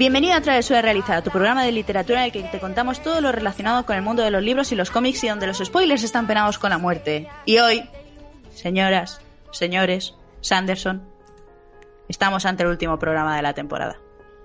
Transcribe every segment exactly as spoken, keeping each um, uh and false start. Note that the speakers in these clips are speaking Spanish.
Bienvenido a Travesura Realizada, tu programa de literatura en el que te contamos todo lo relacionado con el mundo de los libros y los cómics y donde los spoilers están penados con la muerte. Y hoy, señoras, señores, Sanderson, estamos ante el último programa de la temporada.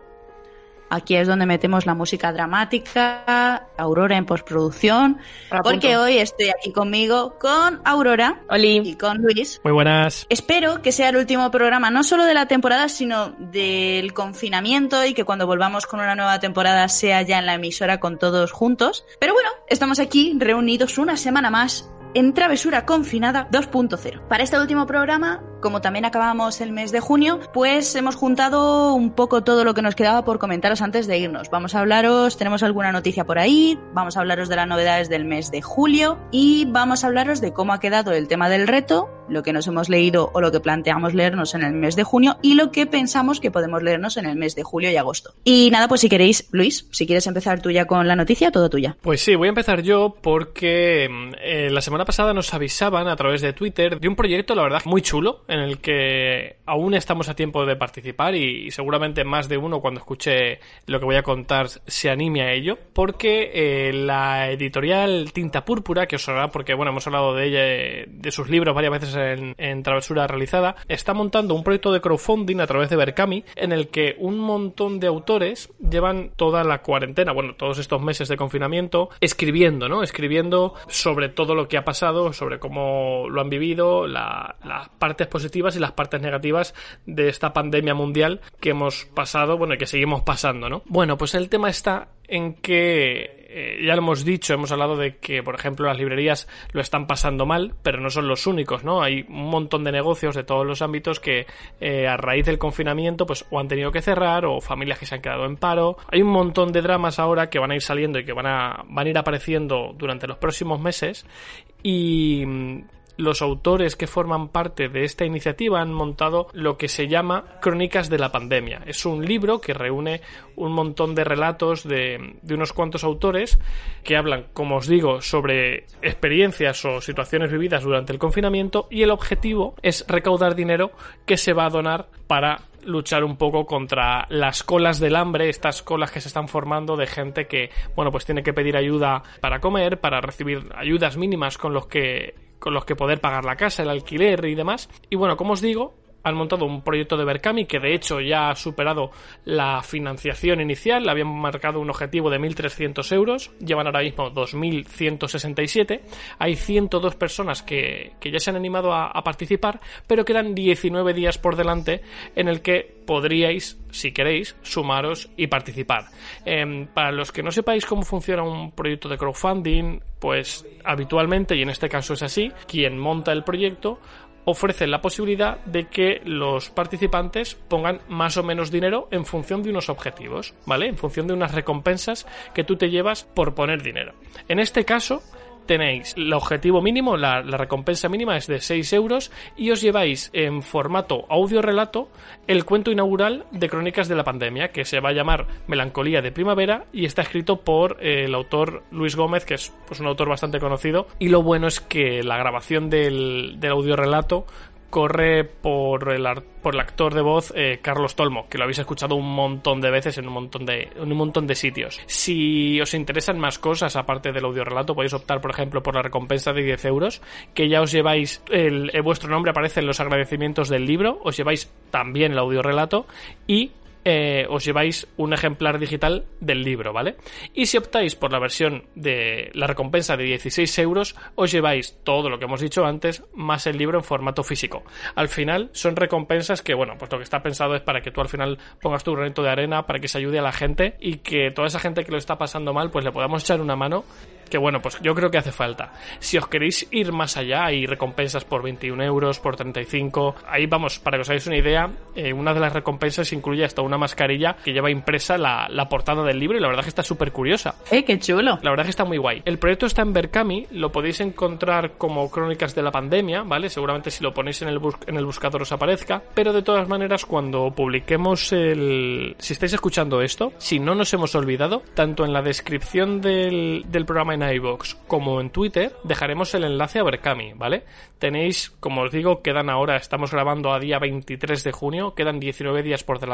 Aquí es donde metemos la música dramática, Aurora en postproducción, porque hoy estoy aquí conmigo con Aurora Oli. Y con Luis. Muy buenas. Espero que sea el último programa, no solo de la temporada, sino del confinamiento y que cuando volvamos con una nueva temporada sea ya en la emisora con todos juntos. Pero bueno, estamos aquí reunidos una semana más en Travesura Confinada dos punto cero. Para este último programa, como también acabamos el mes de junio, pues hemos juntado un poco todo lo que nos quedaba por comentaros antes de irnos. Vamos a hablaros, tenemos alguna noticia por ahí, vamos a hablaros de las novedades del mes de julio y vamos a hablaros de cómo ha quedado el tema del reto, lo que nos hemos leído o lo que planteamos leernos en el mes de junio y lo que pensamos que podemos leernos en el mes de julio y agosto. Y nada, pues si queréis, Luis, si quieres empezar tú ya con la noticia, todo tuya. Pues sí, voy a empezar yo porque eh, la semana pasada nos avisaban a través de Twitter de un proyecto, la verdad, muy chulo, en el que aún estamos a tiempo de participar y, y seguramente más de uno cuando escuche lo que voy a contar se anime a ello, porque eh, la editorial Tinta Púrpura, que os sonará porque bueno, hemos hablado de ella, de sus libros varias veces en, en Travesura Realizada, está montando un proyecto de crowdfunding a través de Berkami en el que un montón de autores llevan toda la cuarentena, bueno, todos estos meses de confinamiento, escribiendo, ¿no? Escribiendo sobre todo lo que ha pasado, sobre cómo lo han vivido, la, las partes positivas y las partes negativas de esta pandemia mundial que hemos pasado, bueno, y que seguimos pasando, ¿no? Bueno, pues el tema está en que eh, ya lo hemos dicho, hemos hablado de que, por ejemplo, las librerías lo están pasando mal, pero no son los únicos, ¿no? Hay un montón de negocios de todos los ámbitos que eh, a raíz del confinamiento pues o han tenido que cerrar o familias que se han quedado en paro. Hay un montón de dramas ahora que van a ir saliendo y que van a, van a ir apareciendo durante los próximos meses y los autores que forman parte de esta iniciativa han montado lo que se llama Crónicas de la Pandemia. Es un libro que reúne un montón de relatos de, de unos cuantos autores que hablan, como os digo, sobre experiencias o situaciones vividas durante el confinamiento y el objetivo es recaudar dinero que se va a donar para luchar un poco contra las colas del hambre, estas colas que se están formando de gente que, bueno, pues tiene que pedir ayuda para comer, para recibir ayudas mínimas con los que con los que poder pagar la casa, el alquiler y demás. Y bueno, como os digo, han montado un proyecto de Berkami que de hecho ya ha superado la financiación inicial, le habían marcado un objetivo de mil trescientos euros, llevan ahora mismo dos mil ciento sesenta y siete, hay ciento dos personas que, que ya se han animado a, a participar, pero quedan diecinueve días por delante en el que podríais, si queréis, sumaros y participar. Eh, para los que no sepáis cómo funciona un proyecto de crowdfunding, pues habitualmente, y en este caso es así, quien monta el proyecto ofrece la posibilidad de que los participantes pongan más o menos dinero en función de unos objetivos, ¿vale? En función de unas recompensas que tú te llevas por poner dinero. En este caso tenéis el objetivo mínimo, la, la recompensa mínima es de seis euros y os lleváis en formato audio relato el cuento inaugural de Crónicas de la Pandemia, que se va a llamar Melancolía de Primavera y está escrito por eh, el autor Luis Gómez, que es pues, un autor bastante conocido, y lo bueno es que la grabación del, del audio relato corre por el, por el actor de voz eh, Carlos Tolmo, que lo habéis escuchado un montón de veces en un montón de, en un montón de sitios. Si os interesan más cosas aparte del audiorelato, podéis optar, por ejemplo, por la recompensa de diez euros, que ya os lleváis, el, el vuestro nombre aparece en los agradecimientos del libro, os lleváis también el audiorelato y Eh, os lleváis un ejemplar digital del libro, ¿vale? Y si optáis por la versión de la recompensa de dieciséis euros, os lleváis todo lo que hemos dicho antes, más el libro en formato físico. Al final, son recompensas que, bueno, pues lo que está pensado es para que tú al final pongas tu granito de arena, para que se ayude a la gente y que toda esa gente que lo está pasando mal, pues le podamos echar una mano, que bueno, pues yo creo que hace falta. Si os queréis ir más allá, hay recompensas por veintiún euros, por treinta y cinco, ahí vamos, para que os hagáis una idea, eh, una de las recompensas incluye hasta una mascarilla que lleva impresa la, la portada del libro y la verdad es que está súper curiosa. ¡Eh, qué chulo! La verdad es que está muy guay. El proyecto está en Berkami, lo podéis encontrar como Crónicas de la Pandemia, ¿vale? Seguramente si lo ponéis en el, bus- en el buscador os aparezca, pero de todas maneras cuando publiquemos el... Si estáis escuchando esto, si no nos hemos olvidado, tanto en la descripción del, del programa en iVoox como en Twitter dejaremos el enlace a Berkami, ¿vale? Tenéis, como os digo, quedan ahora, estamos grabando a día veintitrés de junio, quedan diecinueve días por delante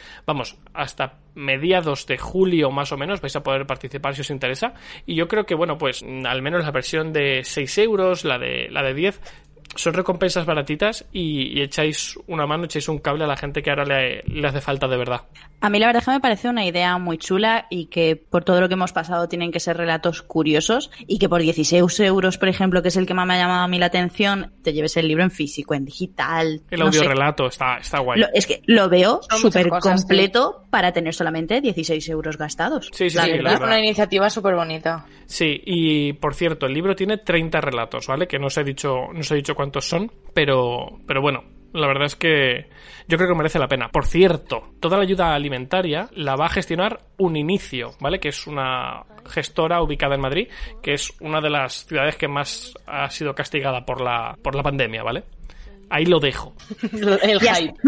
vamos, hasta mediados de julio más o menos vais a poder participar si os interesa. Y yo creo que, bueno, pues al menos la versión de seis euros, la de, la de diez... son recompensas baratitas y, y echáis una mano, echáis un cable a la gente que ahora le, le hace falta de verdad. A mí la verdad es que me parece una idea muy chula y que por todo lo que hemos pasado tienen que ser relatos curiosos y que por dieciséis euros, por ejemplo, que es el que más me ha llamado a mí la atención, te lleves el libro en físico, en digital. El no audiorelato sé. está, está guay. Lo, es que lo veo súper completo, sí, para tener solamente dieciséis euros gastados. Sí, sí, la sí, verdad, la verdad. Es una iniciativa súper bonita. Sí, y por cierto, el libro tiene treinta relatos, ¿vale? Que no os he dicho, no os he dicho cuántos son, pero, pero bueno, la verdad es que yo creo que merece la pena. Por cierto, toda la ayuda alimentaria la va a gestionar Uninicio, ¿vale? Que es una gestora ubicada en Madrid, que es una de las ciudades que más ha sido castigada por la, por la pandemia, ¿vale? Ahí lo dejo. El Ya hype.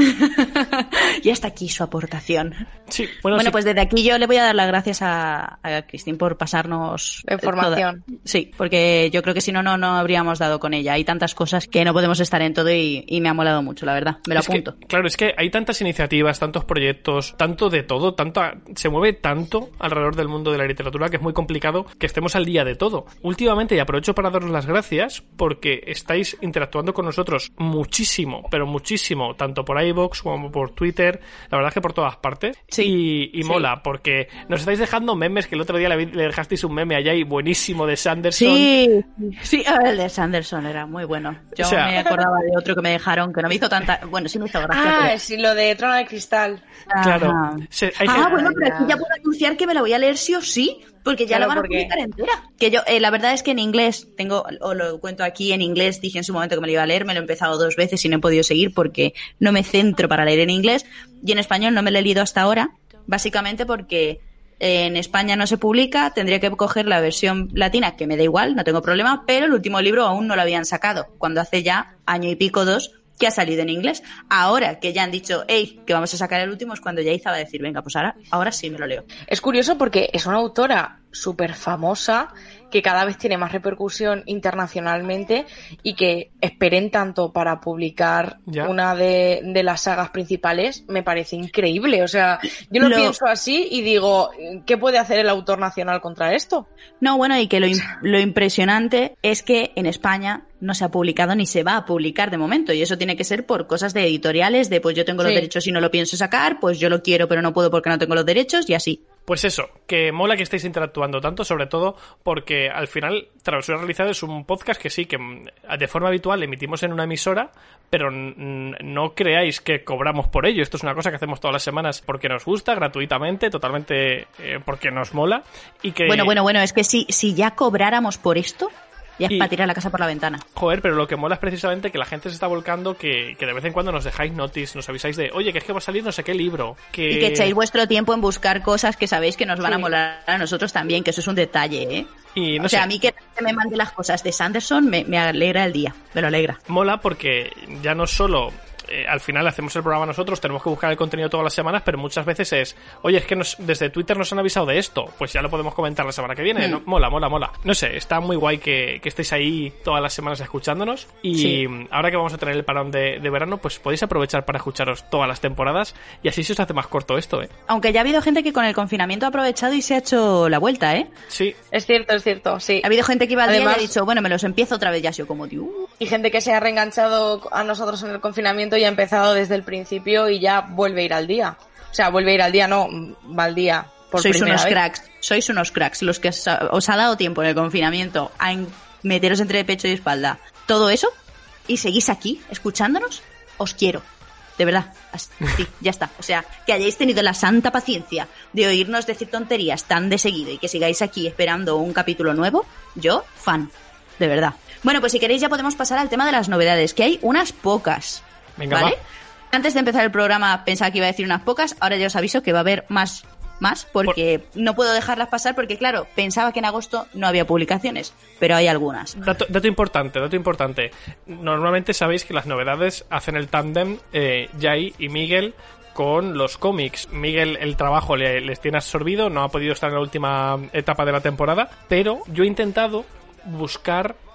Y hasta aquí su aportación. Sí, bueno, Bueno, sí. pues desde aquí yo le voy a dar las gracias a, a Cristín por pasarnos La información. toda- Sí, porque yo creo que si no, no, no habríamos dado con ella. Hay tantas cosas que no podemos estar en todo y, y me ha molado mucho, la verdad. Me lo Es que, apunto. claro, es que hay tantas iniciativas, tantos proyectos, tanto de todo, tanto se mueve tanto alrededor del mundo de la literatura que es muy complicado que estemos al día de todo. Últimamente, y aprovecho para daros las gracias porque estáis interactuando con nosotros muchísimo, pero muchísimo, tanto por iVoox como por Twitter, la verdad es que por todas partes. Sí. Y, y Sí. mola, porque nos estáis dejando memes, que el otro día le, le dejasteis un meme allá y buenísimo de Sanderson. Sí, sí, a ver, el de Sanderson era muy bueno. Yo O sea- me acordaba de otro que me dejaron, que no me hizo tanta... Bueno, sí me hizo gracia, Ah, pero... sí, lo de Trono de Cristal. Claro. Ajá. Se- hay Ah, gente- bueno, pero Ya. aquí ya puedo anunciar que me la voy a leer sí o sí, porque ya Claro, la van a porque- publicar entera. Que yo, eh, la verdad es que en inglés, tengo, o lo cuento aquí en inglés, dije en su momento que me lo iba a leer, me lo he empezado dos veces y no he podido seguir porque no me centro para leer en inglés, y en español no me lo he leído hasta ahora, básicamente porque en España no se publica, tendría que coger la versión latina, que me da igual, no tengo problema, pero el último libro aún no lo habían sacado, cuando hace ya año y pico, dos, que ha salido en inglés. Ahora que ya han dicho, hey, que vamos a sacar el último, es cuando ya Iza va a decir, venga, pues ahora, ahora sí me lo leo. Es curioso porque es una autora súper famosa que cada vez tiene más repercusión internacionalmente y que esperen tanto para publicar Ya. una de, de las sagas principales me parece increíble. O sea, yo lo, Lo- pienso así y digo, ¿qué puede hacer el autor nacional contra esto? No, bueno, y que lo, im- lo impresionante es que en España no se ha publicado ni se va a publicar de momento, y eso tiene que ser por cosas de editoriales, de pues yo tengo los Sí. derechos y no lo pienso sacar, pues yo lo quiero pero no puedo porque no tengo los derechos, y así. Pues eso, que mola que estéis interactuando tanto, sobre todo porque al final Travesura Realizada es un podcast que sí, que mm, de forma habitual emitimos en una emisora, pero mm, no creáis que cobramos por ello. Esto es una cosa que hacemos todas las semanas porque nos gusta, gratuitamente, totalmente eh, porque nos mola. Y que, Bueno, bueno, bueno, es que si, si ya cobráramos por esto, ya es Y- para tirar la casa por la ventana. Joder, pero lo que mola es precisamente que la gente se está volcando, que, que de vez en cuando nos dejáis notis, nos avisáis de, oye, que es que va a salir no sé qué libro. Que... Y que echéis vuestro tiempo en buscar cosas que sabéis que nos van a Sí. molar a nosotros también, que eso es un detalle, ¿eh? Y no o sea, sé, a mí que me mande las cosas de Sanderson me, me alegra el día, me lo alegra. mola porque ya no solo eh, al final hacemos el programa nosotros, tenemos que buscar el contenido todas las semanas, pero muchas veces es, oye, es que nos, desde Twitter nos han avisado de esto, pues ya lo podemos comentar la semana que viene. Hmm. ¿no? Mola, mola, mola. No sé, está muy guay que, que estéis ahí todas las semanas escuchándonos, y Sí. ahora que vamos a tener el parón de, de verano, pues podéis aprovechar para escucharos todas las temporadas, y así se os hace más corto esto, ¿eh? Aunque ya ha habido gente que con el confinamiento ha aprovechado y se ha hecho la vuelta, ¿eh? Sí, Es cierto, es cierto, sí. Ha habido gente que iba al día y Además- ha dicho, bueno, me los empiezo otra vez, ya ha sido como, tío. Y gente que se ha reenganchado a nosotros en el confinamiento y ha empezado desde el principio y ya vuelve a ir al día. O sea, vuelve a ir al día, no, va al día por Sois primera unos vez. cracks, sois unos cracks, los que os ha, os ha dado tiempo en el confinamiento a en- meteros entre pecho y espalda. Todo eso, y seguís aquí, escuchándonos, os quiero. De verdad, así, ya está. O sea, que hayáis tenido la santa paciencia de oírnos decir tonterías tan de seguido y que sigáis aquí esperando un capítulo nuevo, yo, fan, de verdad. Bueno, pues si queréis ya podemos pasar al tema de las novedades, que hay unas pocas. venga, ¿Vale? va. Antes de empezar el programa pensaba que iba a decir unas pocas, ahora ya os aviso que va a haber más, más, porque no puedo dejarlas pasar porque, claro, pensaba que en agosto no había publicaciones, pero hay algunas. Dato, dato importante, dato importante. Normalmente sabéis que las novedades hacen el tándem eh, Jai y Miguel con los cómics. Miguel el trabajo le, les tiene absorbido, no ha podido estar en la última etapa de la temporada, pero yo he intentado buscar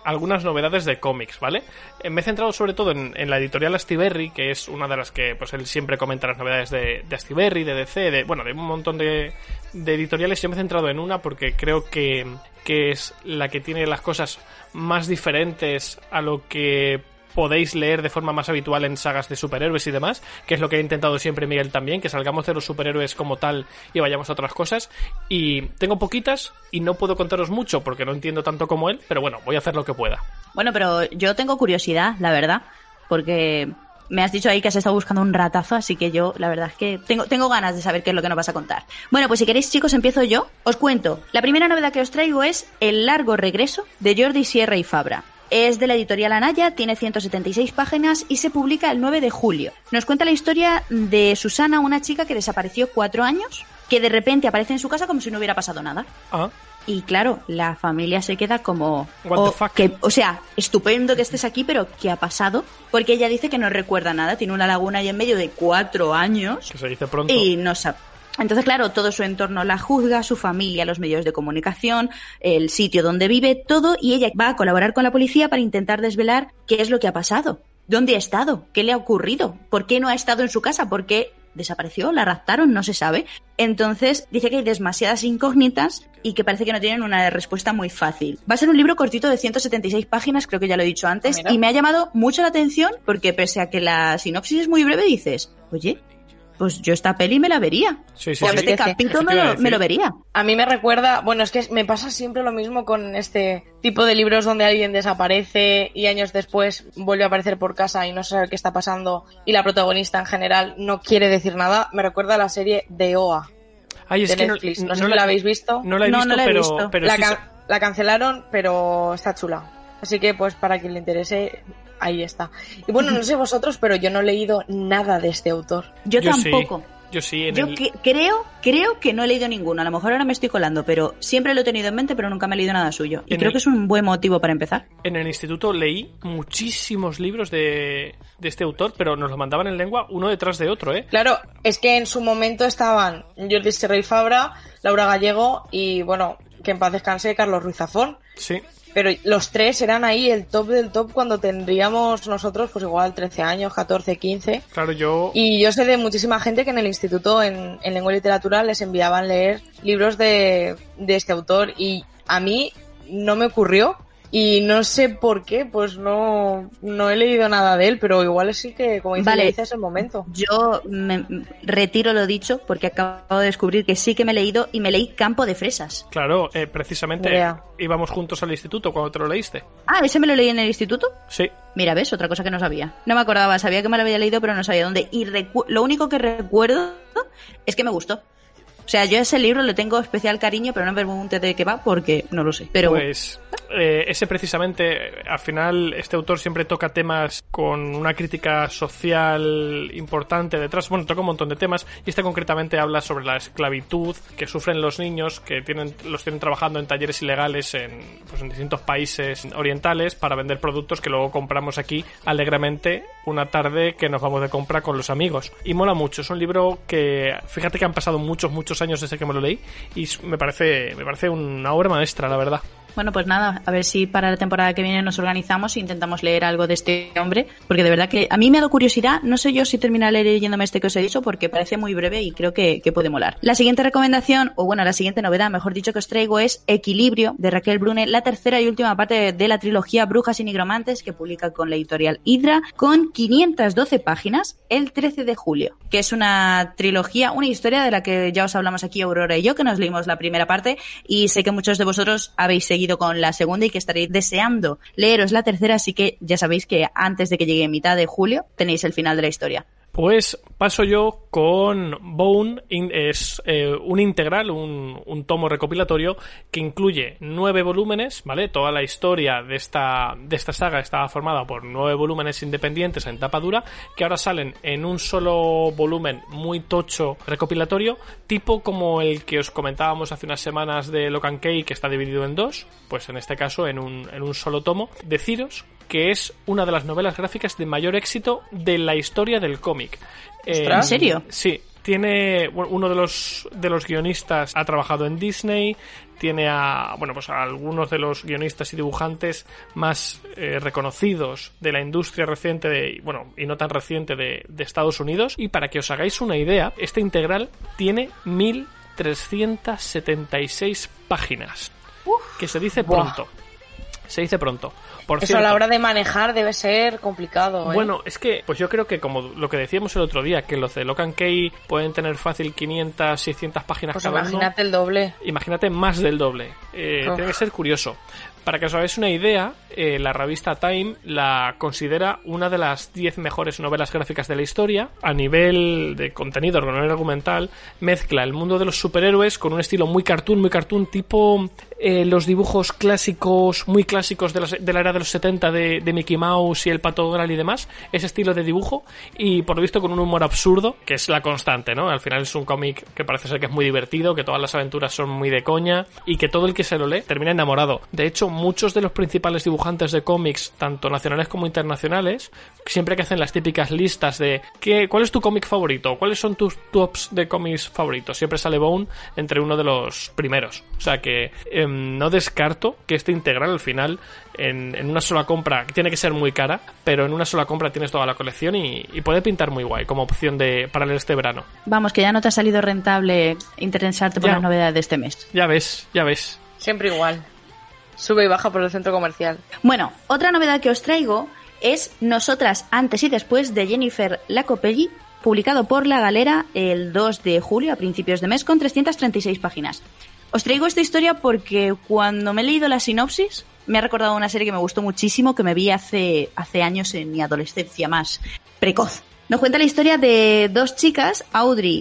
algunas novedades de cómics, ¿vale? Eh, me he centrado sobre todo en, en la editorial Astiberri, que es una de las que pues él siempre comenta las novedades de, de Astiberri, de D C, de, bueno, de un montón de, de editoriales. Yo me he centrado en una porque creo que, que es la que tiene las cosas más diferentes a lo que podéis leer de forma más habitual en sagas de superhéroes y demás, que es lo que he intentado siempre Miguel también, que salgamos de los superhéroes como tal y vayamos a otras cosas. Y tengo poquitas y no puedo contaros mucho porque no entiendo tanto como él, pero bueno, voy a hacer lo que pueda. Bueno, pero yo tengo curiosidad, la verdad, porque me has dicho ahí que has estado buscando un ratazo, así que yo, la verdad es que tengo, tengo ganas de saber qué es lo que nos vas a contar. Bueno, pues si queréis, chicos, empiezo yo. Os cuento. La primera novedad que os traigo es El largo regreso, de Jordi Sierra y Fabra. Es de la editorial Anaya, tiene ciento setenta y seis páginas y se publica el nueve de julio. Nos cuenta la historia de Susana, una chica que desapareció cuatro años, que de repente aparece en su casa como si no hubiera pasado nada. Ah. Y claro, la familia se queda como... What the fuck? Que, o sea, estupendo que estés aquí, pero ¿qué ha pasado? Porque ella dice que no recuerda nada, tiene una laguna ahí en medio de cuatro años. Que se dice pronto. Y no sabe. Entonces, claro, todo su entorno la juzga, su familia, los medios de comunicación, el sitio donde vive, todo, y ella va a colaborar con la policía para intentar desvelar qué es lo que ha pasado, dónde ha estado, qué le ha ocurrido, por qué no ha estado en su casa, por qué desapareció, la raptaron, no se sabe. Entonces, dice que hay demasiadas incógnitas y que parece que no tienen una respuesta muy fácil. Va a ser un libro cortito de ciento setenta y seis páginas, creo que ya lo he dicho antes, Mira. y me ha llamado mucho la atención porque pese a que la sinopsis es muy breve, dices, oye, pues yo esta peli me la vería. Sí, sí, O sí. este capítulo me lo, me lo vería. A mí me recuerda, bueno, es que me pasa siempre lo mismo con este tipo de libros donde alguien desaparece y años después vuelve a aparecer por casa y no se sabe qué está pasando y la protagonista en general no quiere decir nada. Me recuerda a la serie de O A. Ay, es de que Netflix. no, No sé no si la habéis visto. No la he No, visto, no la he pero, visto. pero la, sí can- sé- la cancelaron, pero está chula. Así que, pues, para quien le interese, ahí está. Y bueno, no sé vosotros, pero yo no he leído nada de este autor. Yo, Yo sí. tampoco. Yo sí, en Yo el... que- creo, creo que no he leído ninguno. A lo mejor ahora me estoy colando, pero siempre lo he tenido en mente, pero nunca me he leído nada suyo. Y En creo el- que es un buen motivo para empezar. En el instituto leí muchísimos libros de, de este autor, pero nos lo mandaban en lengua uno detrás de otro, ¿eh? Claro, es que en su momento estaban Jordi Sierra y Fabra, Laura Gallego y, bueno, que en paz descanse, Carlos Ruiz Zafón. Sí. Pero los tres eran ahí el top del top cuando tendríamos nosotros, pues igual trece años, catorce, quince. Claro, yo... Y yo sé de muchísima gente que en el instituto, en, en lengua y literatura, les enviaban leer libros de, de este autor y a mí no me ocurrió y no sé por qué, pues no, no he leído nada de él, pero igual sí que, como dice, Vale. le es el momento. Yo me retiro lo dicho porque acabo de descubrir que sí que me he leído y me leí Campo de Fresas. Claro, eh, precisamente Vea. íbamos juntos al instituto cuando te lo leíste. Ah, ¿ese me lo leí en el instituto? Sí. Mira, ves, otra cosa que no sabía. No me acordaba, sabía que me lo había leído, pero no sabía dónde. Y recu- lo único que recuerdo es que me gustó. O sea, yo a ese libro le tengo especial cariño, pero no me pregunte de qué va porque no lo sé. Pero Pues eh, ese precisamente, al final, este autor siempre toca temas con una crítica social importante detrás. Bueno, toca un montón de temas y este concretamente habla sobre la esclavitud que sufren los niños que tienen los tienen trabajando en talleres ilegales en, pues, en distintos países orientales para vender productos que luego compramos aquí alegremente una tarde que nos vamos de compra con los amigos. Y mola mucho, es un libro que, fíjate que han pasado muchos, muchos años desde que me lo leí y me parece, me parece una obra maestra, la verdad. bueno, pues nada, a ver si para la temporada que viene nos organizamos e intentamos leer algo de este hombre, porque de verdad que a mí me ha dado curiosidad. No sé yo si terminaré leyéndome este que os he dicho porque parece muy breve y creo que, que puede molar. La siguiente recomendación, o bueno, la siguiente novedad, mejor dicho, que os traigo es Equilibrio, de Raquel Brune, la tercera y última parte de la trilogía Brujas y Nigromantes, que publica con la editorial Hydra, con quinientas doce páginas, el trece de julio, que es una trilogía, una historia de la que ya os hablamos aquí Aurora y yo, que nos leímos la primera parte, y sé que muchos de vosotros habéis seguido con la segunda y que estaréis deseando leeros la tercera, así que ya sabéis que antes de que llegue mitad de julio tenéis el final de la historia. Pues paso yo con Bone, es eh, un integral, un, un tomo recopilatorio que incluye nueve volúmenes, ¿vale? Toda la historia de esta, de esta saga estaba formada por nueve volúmenes independientes en tapa dura, que ahora salen en un solo volumen muy tocho recopilatorio, tipo como el que os comentábamos hace unas semanas de Lock and Key, que está dividido en dos, pues en este caso en un, en un solo tomo. Deciros que es una de las novelas gráficas de mayor éxito de la historia del cómic. ¿En serio? Sí, tiene uno de los de los guionistas ha trabajado en Disney, tiene a bueno pues a algunos de los guionistas y dibujantes más eh, reconocidos de la industria reciente de, bueno y no tan reciente de, de Estados Unidos. Y para que os hagáis una idea, este integral tiene mil trescientas setenta y seis páginas. Uf, que se dice pronto. Buah. Se dice pronto. Por Eso cierto, a la hora de manejar debe ser complicado, ¿eh? Bueno, es que, pues yo creo que como lo que decíamos el otro día, que los de Lock and Key pueden tener fácil quinientas, seiscientas páginas pues cada imagínate uno. el doble. Imagínate más del doble. Eh, tiene que ser curioso. Para que os hagáis una idea, eh, la revista Time la considera una de las diez mejores novelas gráficas de la historia. A nivel de contenido, a nivel argumental, mezcla el mundo de los superhéroes con un estilo muy cartoon, muy cartoon, tipo eh, los dibujos clásicos, muy clásicos de, los, de la era de los setenta de, de Mickey Mouse y el Pato Donald y demás. Ese estilo de dibujo, y por lo visto con un humor absurdo, que es la constante, ¿no? Al final es un cómic que parece ser que es muy divertido, que todas las aventuras son muy de coña y que todo el que se lo lee termina enamorado. De hecho, muchos de los principales dibujantes de cómics, tanto nacionales como internacionales, siempre que hacen las típicas listas de ¿qué, ¿cuál es tu cómic favorito? ¿Cuáles son tus tops de cómics favoritos? Siempre sale Bone entre uno de los primeros. O sea que eh, no descarto que este integral al final en, en una sola compra, que tiene que ser muy cara, pero en una sola compra tienes toda la colección y, y puede pintar muy guay como opción de para leer este verano. Vamos, que ya no te ha salido rentable interesarte por ya, las novedades de este mes. Ya ves, ya ves. Siempre igual. Sube y baja por el centro comercial. Bueno, otra novedad que os traigo es Nosotras antes y después de Jennifer Lacopelli, publicado por La Galera el dos de julio a principios de mes con trescientas treinta y seis páginas. Os traigo esta historia porque cuando me he leído la sinopsis me ha recordado una serie que me gustó muchísimo, que me vi hace, hace años en mi adolescencia más precoz. Nos cuenta la historia de dos chicas, Audrey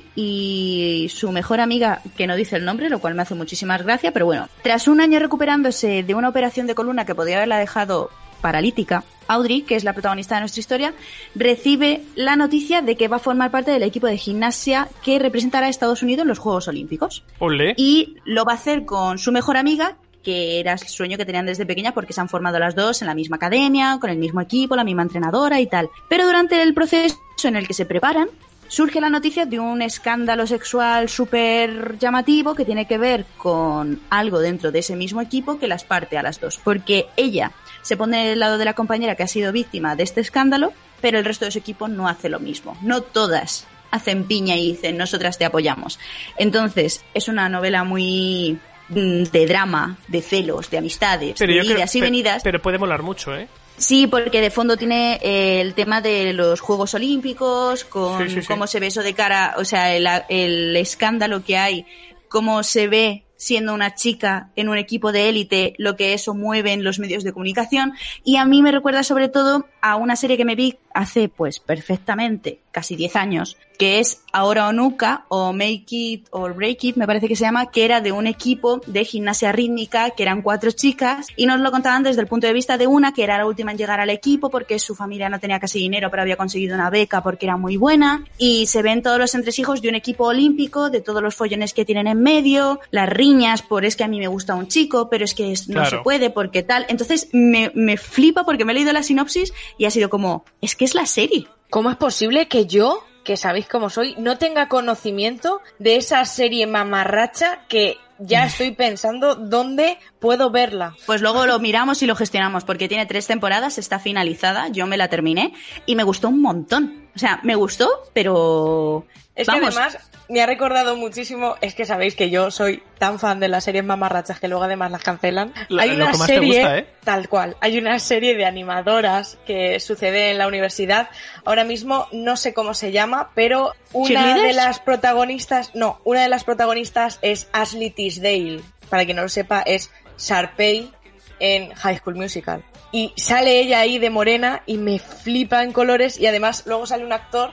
y su mejor amiga, que no dice el nombre, lo cual me hace muchísimas gracias, pero bueno. Tras un año recuperándose de una operación de columna que podría haberla dejado paralítica, Audrey, que es la protagonista de nuestra historia, recibe la noticia de que va a formar parte del equipo de gimnasia que representará a Estados Unidos en los Juegos Olímpicos. Olé. Y lo va a hacer con su mejor amiga, que era el sueño que tenían desde pequeña porque se han formado las dos en la misma academia, con el mismo equipo, la misma entrenadora y tal. Pero durante el proceso en el que se preparan, surge la noticia de un escándalo sexual súper llamativo que tiene que ver con algo dentro de ese mismo equipo que las parte a las dos. Porque ella se pone del lado de la compañera que ha sido víctima de este escándalo, pero el resto de su equipo no hace lo mismo. No todas hacen piña y dicen nosotras te apoyamos. Entonces, es una novela muy de drama, de celos, de amistades, pero de idas creo, y pero, venidas. Pero puede molar mucho, ¿eh? Sí, porque de fondo tiene eh, el tema de los Juegos Olímpicos, con sí, sí, sí. cómo se ve eso de cara, o sea, el, el escándalo que hay, cómo se ve siendo una chica en un equipo de élite, lo que eso mueve en los medios de comunicación. Y a mí me recuerda sobre todo a una serie que me vi hace, pues, perfectamente, casi diez años, que es Ahora o Nunca, o Make It or Break It, me parece que se llama, que era de un equipo de gimnasia rítmica, que eran cuatro chicas, y nos lo contaban desde el punto de vista de una, que era la última en llegar al equipo, porque su familia no tenía casi dinero, pero había conseguido una beca porque era muy buena, y se ven todos los entresijos de un equipo olímpico, de todos los follones que tienen en medio, las riñas por es que a mí me gusta un chico, pero es que no claro. se puede, porque tal. Entonces me, me flipa porque me he leído la sinopsis y ha sido como, es que es la serie. ¿Cómo es posible que yo, que sabéis cómo soy, no tenga conocimiento de esa serie mamarracha que ya estoy pensando dónde puedo verla? Pues luego lo miramos y lo gestionamos, porque tiene tres temporadas, está finalizada, yo me la terminé y me gustó un montón. O sea, me gustó, pero... Es Vamos. que además me ha recordado muchísimo, es que sabéis que yo soy tan fan de las series mamarrachas que luego además las cancelan. La, hay una lo que más serie, te gusta, ¿eh? Tal cual, hay una serie de animadoras que sucede en la universidad. Ahora mismo no sé cómo se llama, pero una de las protagonistas, no, una de las protagonistas es Ashley Tisdale. Para quien no lo sepa, es Sharpay en High School Musical. Y sale ella ahí de morena y me flipa en colores, y además luego sale un actor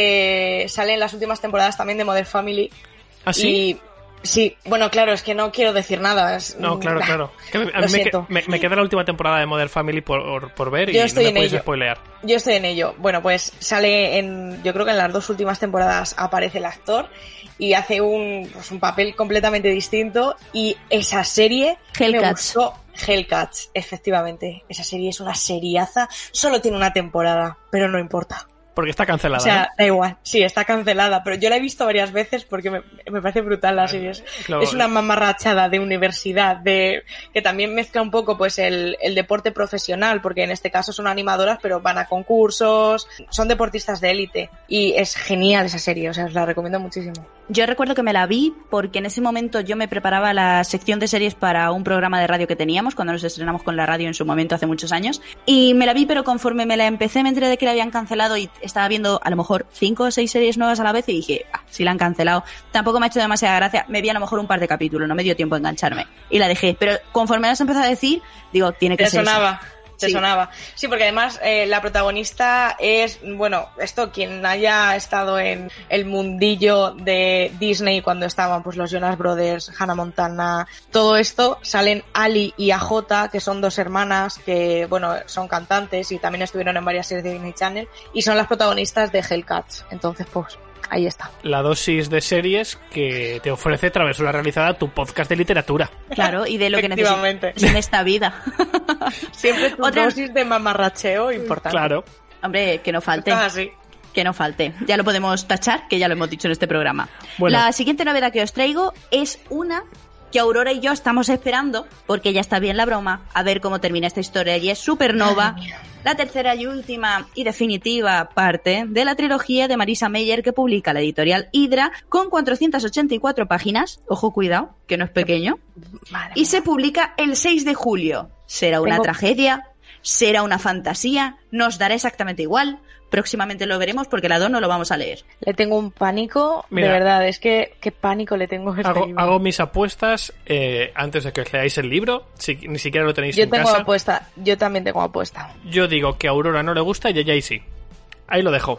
que sale en las últimas temporadas también de Modern Family. ¿Ah, sí? Y sí, bueno, claro, es que no quiero decir nada. Es, no, claro, claro. Que a mí me, me, me queda la última temporada de Modern Family por, por ver yo y estoy no me en podéis ello. spoilear. Yo estoy en ello. Bueno, pues sale en, yo creo que en las dos últimas temporadas aparece el actor y hace un, pues un papel completamente distinto, y esa serie Hellcats. me gustó. Hellcats, efectivamente. Esa serie es una seriaza. Solo tiene una temporada, pero no importa. Porque está cancelada, O sea, ¿no? da igual. Sí, está cancelada, pero yo la he visto varias veces porque me, me parece brutal la serie. Claro. Es una mamarrachada de universidad, de que también mezcla un poco pues el, el deporte profesional, porque en este caso son animadoras, pero van a concursos, son deportistas de élite. Y es genial esa serie, o sea, os la recomiendo muchísimo. Yo recuerdo que me la vi porque en ese momento yo me preparaba la sección de series para un programa de radio que teníamos cuando nos estrenamos con la radio en su momento hace muchos años, y me la vi, pero conforme me la empecé me enteré de que la habían cancelado y estaba viendo a lo mejor cinco o seis series nuevas a la vez y dije, ah, si la han cancelado, tampoco me ha hecho demasiada gracia, me vi a lo mejor un par de capítulos, no me dio tiempo a engancharme y la dejé, pero conforme las empezó a decir, digo, tiene que Te ser sonaba. esa. Te Sí. sonaba. Sí, porque además eh, la protagonista es, bueno, esto, quien haya estado en el mundillo de Disney cuando estaban pues los Jonas Brothers, Hannah Montana, todo esto, salen Ali y A J, que son dos hermanas que, bueno, son cantantes y también estuvieron en varias series de Disney Channel y son las protagonistas de Hellcats. Entonces, pues, ahí está. La dosis de series que te ofrece Travesura Realizada, tu podcast de literatura. Claro, y de lo que Efectivamente. necesitas en esta vida. Siempre tu Otra- dosis de mamarracheo importante. Claro. Hombre, que no falte. Estás así. Que no falte. Ya lo podemos tachar, que ya lo hemos dicho en este programa. Bueno. La siguiente novedad que os traigo es una que Aurora y yo estamos esperando, porque ya está bien la broma, a ver cómo termina esta historia. Y es Supernova, Madre mía. la tercera y última y definitiva parte de la trilogía de Marisa Meyer que publica la editorial Hydra con cuatrocientas ochenta y cuatro páginas. Ojo, cuidado, que no es pequeño. Madre Y mía. se publica el seis de julio. ¿Será una Tengo- tragedia? ¿Será una fantasía? ¿Nos dará exactamente igual? Próximamente lo veremos porque la dos no lo vamos a leer. Le tengo un pánico, Mira. de verdad, es que qué pánico le tengo a este Hago, libro. hago mis apuestas eh, antes de que os leáis el libro, si ni siquiera lo tenéis Yo en tengo casa. apuesta, yo también tengo apuesta. Yo digo que a Aurora no le gusta y a Jay sí. Ahí lo dejo.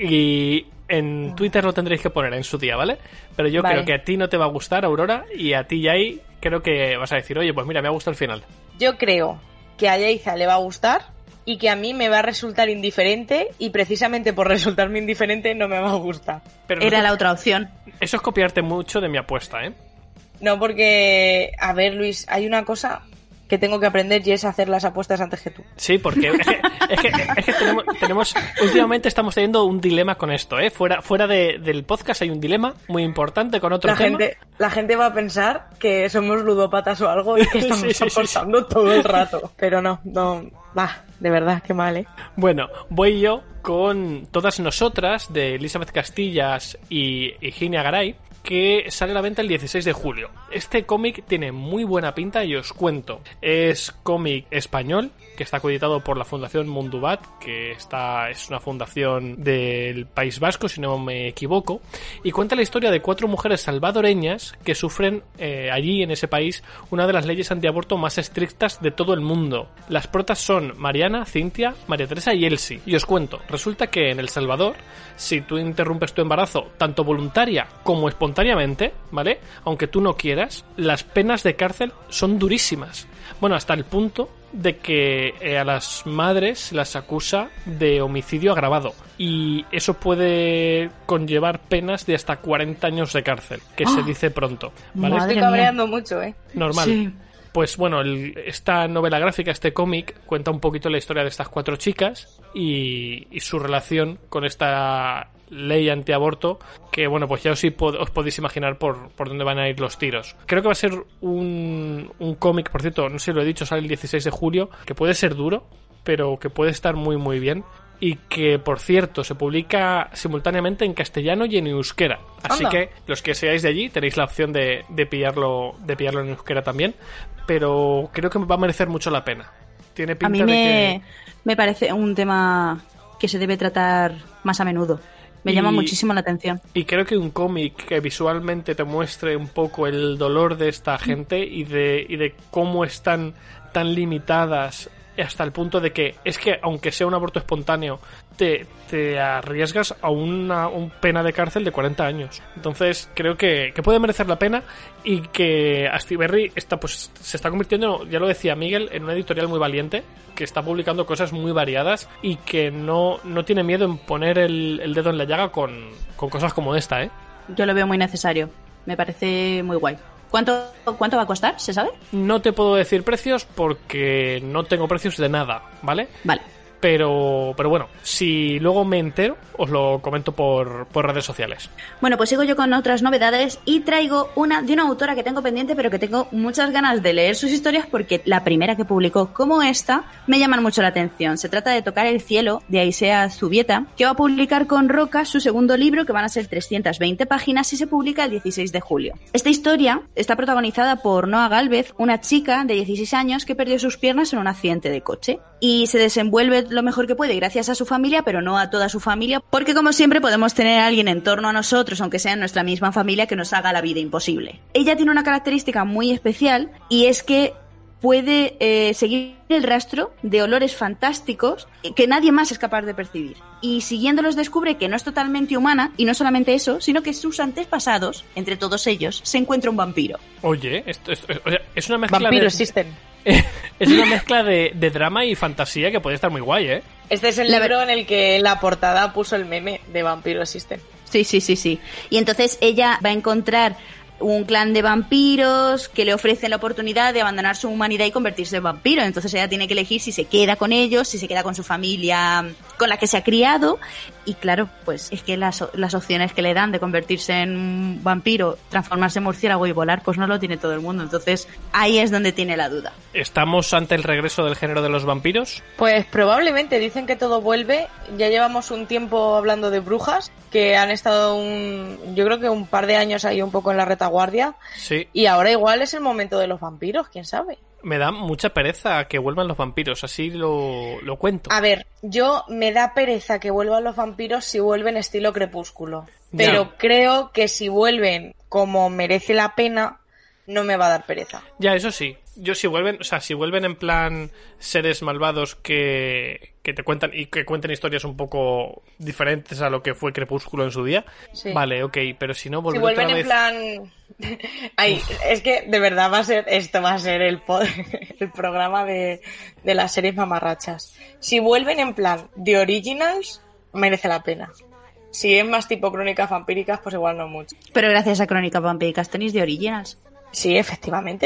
Y en Twitter lo tendréis que poner en su día, ¿vale? Pero yo Vale. creo que a ti no te va a gustar, Aurora, y a ti, Jay, creo que vas a decir, oye, pues mira, me ha gustado el final. Yo creo que a Yaiza le va a gustar y que a mí me va a resultar indiferente y precisamente por resultarme indiferente no me va a gustar. Pero Era no- la otra opción. Eso es copiarte mucho de mi apuesta, ¿eh? No, porque, a ver, Luis, hay una cosa que tengo que aprender y es hacer las apuestas antes que tú. Sí, porque es que, es que, es que tenemos, tenemos... Últimamente estamos teniendo un dilema con esto, ¿eh? Fuera, fuera de, del podcast hay un dilema muy importante con otro La tema. gente, la gente va a pensar que somos ludópatas o algo y que estamos Sí, sí, sí, apostando todo el rato. Pero no, no, va, de verdad, qué mal, ¿eh? Bueno, voy yo con Todas Nosotras de Elizabeth Castillas y Higinia Garay, que sale a la venta el dieciséis de julio. Este cómic tiene muy buena pinta y os cuento. Es cómic español, que está coeditado por la Fundación Mundubat, que está, es una fundación del País Vasco, si no me equivoco, y cuenta la historia de cuatro mujeres salvadoreñas que sufren eh, allí en ese país una de las leyes antiaborto más estrictas de todo el mundo. Las protas son Mariana, Cintia, María Teresa y Elsie. Y os cuento, resulta que en El Salvador, si tú interrumpes tu embarazo, tanto voluntaria como espontáneamente, ¿vale? Aunque tú no quieras, las penas de cárcel son durísimas. Bueno, hasta el punto de que eh, a las madres se las acusa de homicidio agravado. Y eso puede conllevar penas de hasta cuarenta años de cárcel, que se dice pronto, ¿vale? Madre Estoy mía. cabreando mucho, ¿eh? Normal. Sí. Pues bueno, el- esta novela gráfica, este cómic, cuenta un poquito la historia de estas cuatro chicas y, y su relación con esta ley antiaborto, que bueno, pues ya os, pod- os podéis imaginar por, por dónde van a ir los tiros. Creo que va a ser un, un cómic, por cierto, no sé si lo he dicho, sale el dieciséis de julio, que puede ser duro, pero que puede estar muy muy bien. Y que, por cierto, se publica simultáneamente en castellano y en euskera. Así Anda. que los que seáis de allí tenéis la opción de, de pillarlo de pillarlo en euskera también. Pero creo que va a merecer mucho la pena. Tiene pinta A mí de me, que... me parece un tema que se debe tratar más a menudo. Me Y- llama muchísimo la atención. Y creo que un cómic que visualmente te muestre un poco el dolor de esta gente y de, y de cómo están tan limitadas hasta el punto de que es que aunque sea un aborto espontáneo te, te arriesgas a una un pena de cárcel de cuarenta años. Entonces creo que, que puede merecer la pena y que Astiberri está, pues, se está convirtiendo, ya lo decía Miguel, en una editorial muy valiente, que está publicando cosas muy variadas y que no, no tiene miedo en poner el, el dedo en la llaga con, con cosas como esta, ¿eh? Yo lo veo muy necesario. Me parece muy guay. ¿Cuánto, cuánto va a costar? ¿Se sabe? No te puedo decir precios porque no tengo precios de nada, ¿vale? Vale. Pero, pero bueno, si luego me entero, os lo comento por, por redes sociales. Bueno, pues sigo yo con otras novedades y traigo una de una autora que tengo pendiente, pero que tengo muchas ganas de leer sus historias porque la primera que publicó como esta me llaman mucho la atención. Se trata de Tocar el cielo, de Aisea Zubieta, que va a publicar con Roca su segundo libro, que van a ser trescientas veinte páginas y se publica el dieciséis de julio. Esta historia está protagonizada por Noa Gálvez, una chica de dieciséis años que perdió sus piernas en un accidente de coche y se desenvuelve lo mejor que puede gracias a su familia, pero no a toda su familia, porque como siempre podemos tener a alguien en torno a nosotros, aunque sea en nuestra misma familia, que nos haga la vida imposible. Ella tiene una característica muy especial y es que puede eh, seguir el rastro de olores fantásticos que nadie más es capaz de percibir. Y siguiéndolos descubre que no es totalmente humana, y no solamente eso, sino que sus antepasados, entre todos ellos, se encuentra un vampiro. Oye, esto, esto, o sea, es una mezcla Vampiros de... existen. Es una mezcla de, de drama y fantasía que puede estar muy guay, ¿eh? Este es el La libro ver- en el que la portada puso el meme de Vampiro Existen. Sí, sí, sí, sí. Y entonces ella va a encontrar un clan de vampiros que le ofrecen la oportunidad de abandonar su humanidad y convertirse en vampiro. Entonces ella tiene que elegir si se queda con ellos, si se queda con su familia con la que se ha criado. Y claro, pues es que las, las opciones que le dan de convertirse en un vampiro, transformarse en murciélago y volar, pues no lo tiene todo el mundo. Entonces ahí es donde tiene la duda. ¿Estamos ante el regreso del género de los vampiros? Pues probablemente, dicen que todo vuelve. Ya llevamos un tiempo hablando de brujas, que han estado un, yo creo que un par de años ahí un poco en la retaguardia. Sí. Y ahora igual es el momento de los vampiros, quién sabe. Me da mucha pereza que vuelvan los vampiros, así lo, lo cuento. A ver, yo me da pereza que vuelvan los vampiros si vuelven estilo Crepúsculo. Ya. Pero creo que si vuelven como merece la pena, no me va a dar pereza. Ya, eso sí. Yo si vuelven, o sea, si vuelven en plan seres malvados que, que te cuentan y que cuenten historias un poco diferentes a lo que fue Crepúsculo en su día, Sí. vale, ok, pero si no Si volver vuelven otra en vez... plan... Ay, es que de verdad va a ser, esto va a ser el, po- el programa de, de las series mamarrachas. Si vuelven en plan de originals, merece la pena. Si es más tipo crónicas vampíricas, pues igual no mucho. Pero gracias a Crónicas Vampíricas tenéis de Originals. Sí, efectivamente,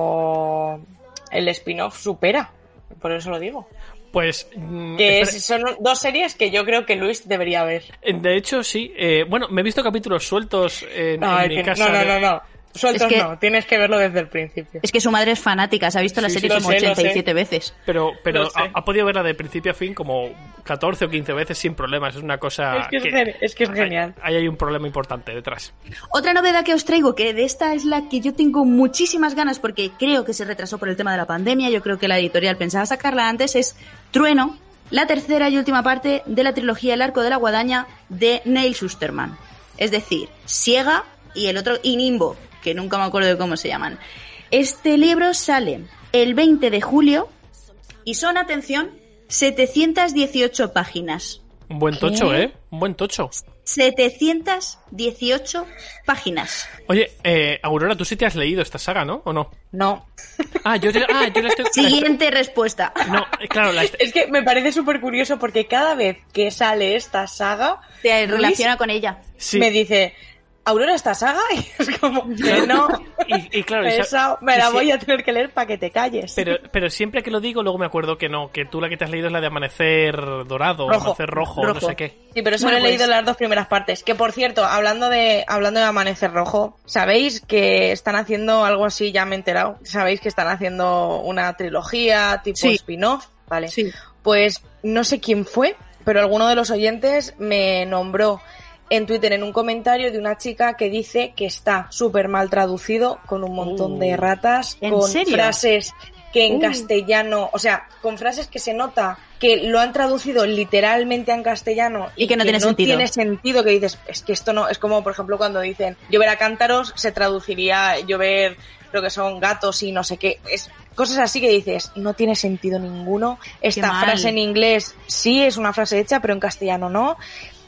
pero el spin-off supera, por eso lo digo. Pues... mm, Que espera- es- son dos series que yo creo que Luis debería ver. De hecho, sí. Eh, bueno, me he visto capítulos sueltos en, No, en es mi que- casa. no, no, de- no, no. Sueltos Es que- no, tienes que verlo desde el principio. Es que su madre es fanática, se ha visto la Sí, serie sí, lo como sé, lo ochenta y siete sé. veces. Pero, pero Lo sé. ha, ha podido verla de principio a fin como catorce o quince veces sin problemas. Es una cosa Es que es gen- es que es genial. Ahí hay un problema importante detrás. Otra novedad que os traigo, que de esta es la que yo tengo muchísimas ganas porque creo que se retrasó por el tema de la pandemia, yo creo que la editorial pensaba sacarla antes, es Trueno, la tercera y última parte de la trilogía El arco de la guadaña de Neil Shusterman. Es decir, Siega y el otro y Nimbo, que nunca me acuerdo de cómo se llaman. Este libro sale el veinte de julio y son, atención, setecientas dieciocho páginas. Un buen tocho, ¿Qué? ¿eh? Un buen tocho. setecientas dieciocho páginas. Oye, eh, Aurora, tú sí te has leído esta saga, ¿no? ¿O no? No. Ah, yo, ah, yo la estoy... Siguiente respuesta. No, eh, claro, la est- Es que me parece súper curioso porque cada vez que sale esta saga, Se Luis relaciona con ella. sí. me dice, ¿Aurora esta saga? Y es como, que no, Y, y claro, y sa- esa me y la si- voy a tener que leer para que te calles. Pero, pero siempre que lo digo, luego me acuerdo que no, que tú la que te has leído es la de Amanecer Dorado, Rojo. Amanecer Rojo, no Rojo. sé qué. Sí, pero solo Bueno, he leído pues- las dos primeras partes. Que por cierto, hablando de hablando de Amanecer Rojo, ¿sabéis que están haciendo algo así? Ya me he enterado. ¿Sabéis que están haciendo una trilogía tipo Sí. spin-off? Vale. Sí. Pues no sé quién fue, pero alguno de los oyentes me nombró en Twitter en un comentario de una chica que dice que está súper mal traducido, con un montón Uh. de erratas, ¿En con serio? frases que en Uh. castellano, o sea, con frases que se nota que lo han traducido literalmente en castellano Y que no tiene sentido. tiene sentido, que dices, es que esto no, es como por ejemplo cuando dicen llover a cántaros, se traduciría llover, creo que son gatos y no sé qué, es cosas así que dices, no tiene sentido ninguno. Esta mal. frase en inglés sí es una frase hecha, pero en castellano no.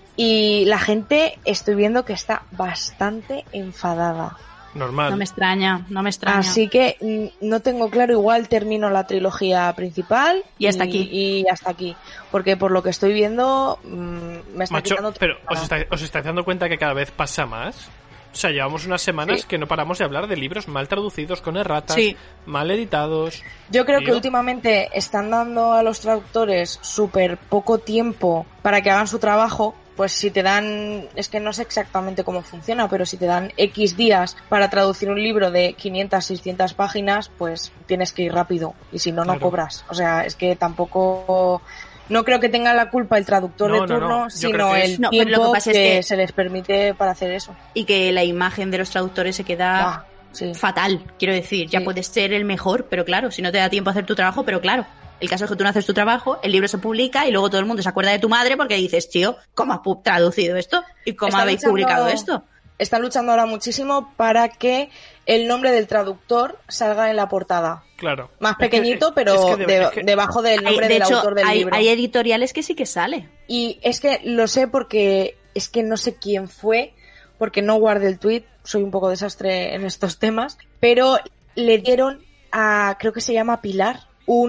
Y la gente, estoy viendo que está bastante enfadada. Normal. No me extraña, no me extraña. Así que mm, no tengo claro, igual termino la trilogía principal. Y hasta aquí. Y hasta aquí. Porque por lo que estoy viendo, mm, me está Macho, quitando... pero ¿os estáis, ¿os estáis dando cuenta que cada vez pasa más? O sea, llevamos unas semanas sí. que no paramos de hablar de libros mal traducidos, con erratas, sí. mal editados. Yo creo Tío. que últimamente están dando a los traductores súper poco tiempo para que hagan su trabajo. Pues si te dan, es que no sé exactamente cómo funciona, pero si te dan X días para traducir un libro de quinientas, seiscientas páginas, pues tienes que ir rápido. Y si no, no claro. cobras. O sea, es que tampoco... No creo que tenga la culpa el traductor no, de turno, no, no. sino es... el no, tiempo lo que, pasa que, es que se les permite para hacer eso. Y que la imagen de los traductores se queda Ah, sí. fatal, quiero decir. Ya Sí. puedes ser el mejor, pero claro, si no te da tiempo a hacer tu trabajo, pero claro. El caso es que tú no haces tu trabajo, el libro se publica y luego todo el mundo se acuerda de tu madre porque dices, tío, ¿cómo has pu- traducido esto? ¿Y cómo Está habéis luchando- publicado esto? Está luchando ahora muchísimo para que el nombre del traductor salga en la portada. Claro. Más Es que- pequeñito, es- pero es que de- de- es que- debajo del Hay- nombre de del hecho, autor del hay, libro. hay editoriales que sí que sale. Y es que lo sé porque es que no sé quién fue, porque no guardé el tweet, soy un poco desastre en estos temas, pero le dieron a, creo que se llama Pilar,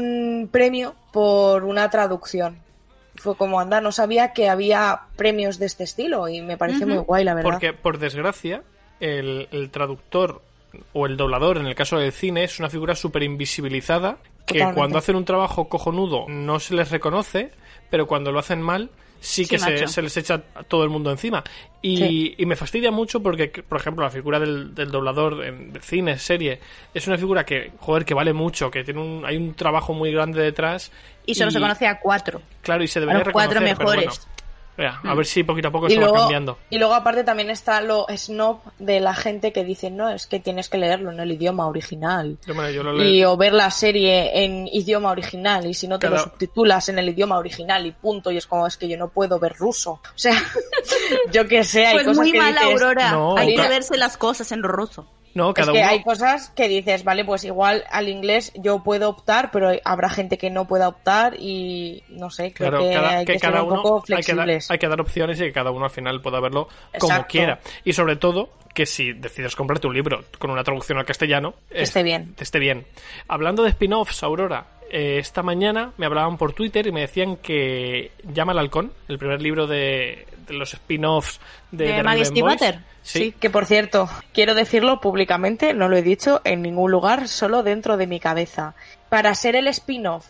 un premio por una traducción. Fue como, anda, no sabía que había premios de este estilo y me parece Ujú. muy guay, la verdad. Porque, por desgracia, el, el traductor o el doblador, en el caso del cine, es una figura súper invisibilizada que Totalmente. cuando hacen un trabajo cojonudo no se les reconoce, pero cuando lo hacen mal sí que Sí, se, macho. se les echa a todo el mundo encima. Y, Sí. y me fastidia mucho porque, por ejemplo, la figura del, del doblador en de cine, serie, es una figura que, joder, que vale mucho, que tiene un, hay un trabajo muy grande detrás. Y solo se conoce a cuatro. Claro, y se A debería los cuatro reconocer, pero mejores. bueno. Vea, a Mm. ver si poquito a poco Y eso va luego, cambiando. y luego aparte también está lo snob de la gente que dice, no, es que tienes que leerlo en el idioma original. Yo, bueno, yo lo leo- Y o ver la serie en idioma original y si no te Cada- lo subtitulas en el idioma original y punto, y es como, es que yo no puedo ver ruso. O sea, yo qué sé, hay Pues cosas muy que mal, dices... Aurora. No, Hay que ca- verse las cosas en ruso. No, Es cada que uno... hay cosas que dices, vale, pues igual al inglés yo puedo optar, pero habrá gente que no pueda optar y no sé, creo Claro, que cada, hay que que, cada ser un uno poco hay que, dar, flexibles. hay que dar opciones y que cada uno al final pueda verlo como Exacto. quiera. Y sobre todo, que si decides comprarte un libro con una traducción al castellano, Que esté bien. te esté bien. Hablando de spin-offs, Aurora, eh, esta mañana me hablaban por Twitter y me decían que Llama al halcón, el primer libro de, de los spin-offs de, ¿De The Maggie Raven Boys. Stiefvater? Sí. Sí. Que por cierto, quiero decirlo públicamente, no lo he dicho en ningún lugar, solo dentro de mi cabeza. Para ser el spin-off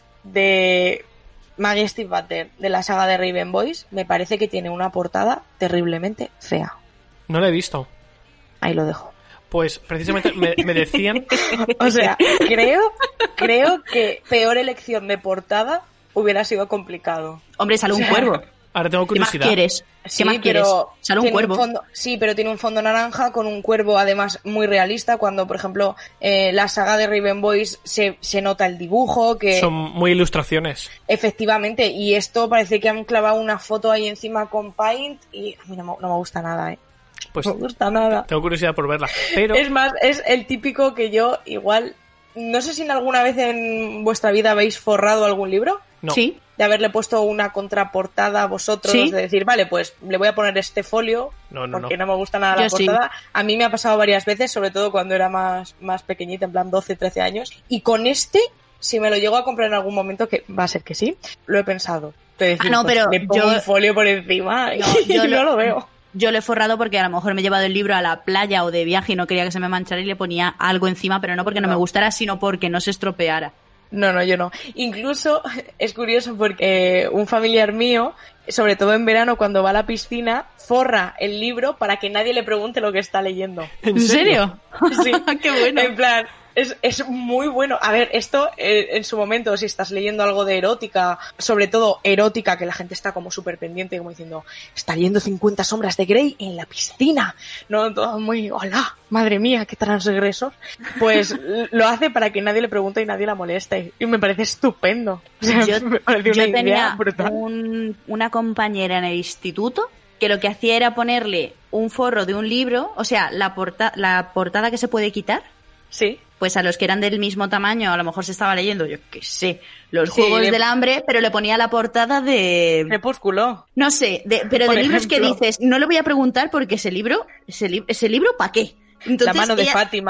de Maggie Stiefvater de la saga de Raven Boys, me parece que tiene una portada terriblemente fea. No lo he visto. Ahí lo dejo. Pues precisamente me, me decían... O sea, creo, creo que peor elección de portada hubiera sido complicado. Hombre, sale un O sea, cuervo. Ahora tengo ¿Qué más curiosidad. quieres? ¿Qué Sí, más quieres? pero Sale un tiene cuervo. fondo, sí, pero tiene un fondo naranja con un cuervo además muy realista. Cuando, por ejemplo, eh, la saga de Raven Boys se, se nota el dibujo, que Son muy ilustraciones. efectivamente, y esto parece que han clavado una foto ahí encima con Paint y a mí no me, no me gusta nada, eh. Pues No me gusta nada. tengo curiosidad por verla. Pero... Es más, es el típico que yo igual... No sé si en alguna vez en vuestra vida habéis forrado algún libro. No. Sí. De haberle puesto una contraportada a vosotros, Sí. de decir, vale, pues le voy a poner este folio, No, no, porque no. no. me gusta nada la Yo sí. portada. A mí me ha pasado varias veces, sobre todo cuando era más, más pequeñita, en plan doce, trece años. Y con este, si me lo llego a comprar en algún momento, que va a ser que sí, lo he pensado. De decir, Ah, no, pues, pero le pongo yo- un folio por encima y No, y yo no lo- lo veo. Yo lo he forrado porque a lo mejor me he llevado el libro a la playa o de viaje y no quería que se me manchara y le ponía algo encima, pero no porque no, No. me gustara, sino porque no se estropeara. No, no, yo no. Incluso es curioso porque un familiar mío, sobre todo en verano cuando va a la piscina, forra el libro para que nadie le pregunte lo que está leyendo. ¿En serio? Sí. ¡Qué bueno! En plan, es, es muy bueno. A ver, esto eh, en su momento, si estás leyendo algo de erótica, sobre todo erótica, que la gente está como súper pendiente, como diciendo, está leyendo cincuenta sombras de Grey en la piscina. No, todo muy, hola, madre mía, qué transgresor. Pues lo hace para que nadie le pregunte y nadie la moleste. Y me parece estupendo. O sea, Yo, me parece una yo tenía idea brutal. un- una compañera en el instituto que lo que hacía era ponerle un forro de un libro, o sea, la, porta la portada que se puede quitar, Sí. pues a los que eran del mismo tamaño, a lo mejor se estaba leyendo, yo qué sé, los Sí, Juegos le- del Hambre, pero le ponía la portada de... Crepúsculo. No sé, de, pero Por de libros que ejemplo. dices, no le voy a preguntar porque ese libro, ese, li- ese libro, ¿para qué? Entonces, La mano de ella- Fátima.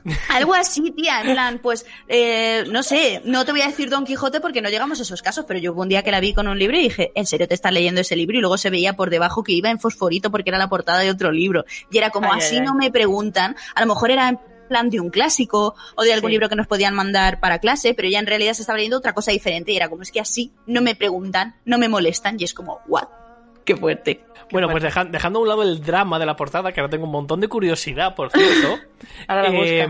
Algo así, tía, en plan, pues, eh, no sé, no te voy a decir Don Quijote porque no llegamos a esos casos, pero yo hubo un día que la vi con un libro y dije, ¿en serio te estás leyendo ese libro? Y luego se veía por debajo que iba en fosforito porque era la portada de otro libro. Y era como, ay, así ay, no ay. me preguntan, a lo mejor era en plan de un clásico o de algún sí. libro que nos podían mandar para clase, pero ya en realidad se estaba leyendo otra cosa diferente y era como, es que así no me preguntan, no me molestan y es como, what? Qué fuerte. Bueno, pues deja, dejando a un lado el drama de la portada, que ahora tengo un montón de curiosidad, por cierto. Ahora la eh,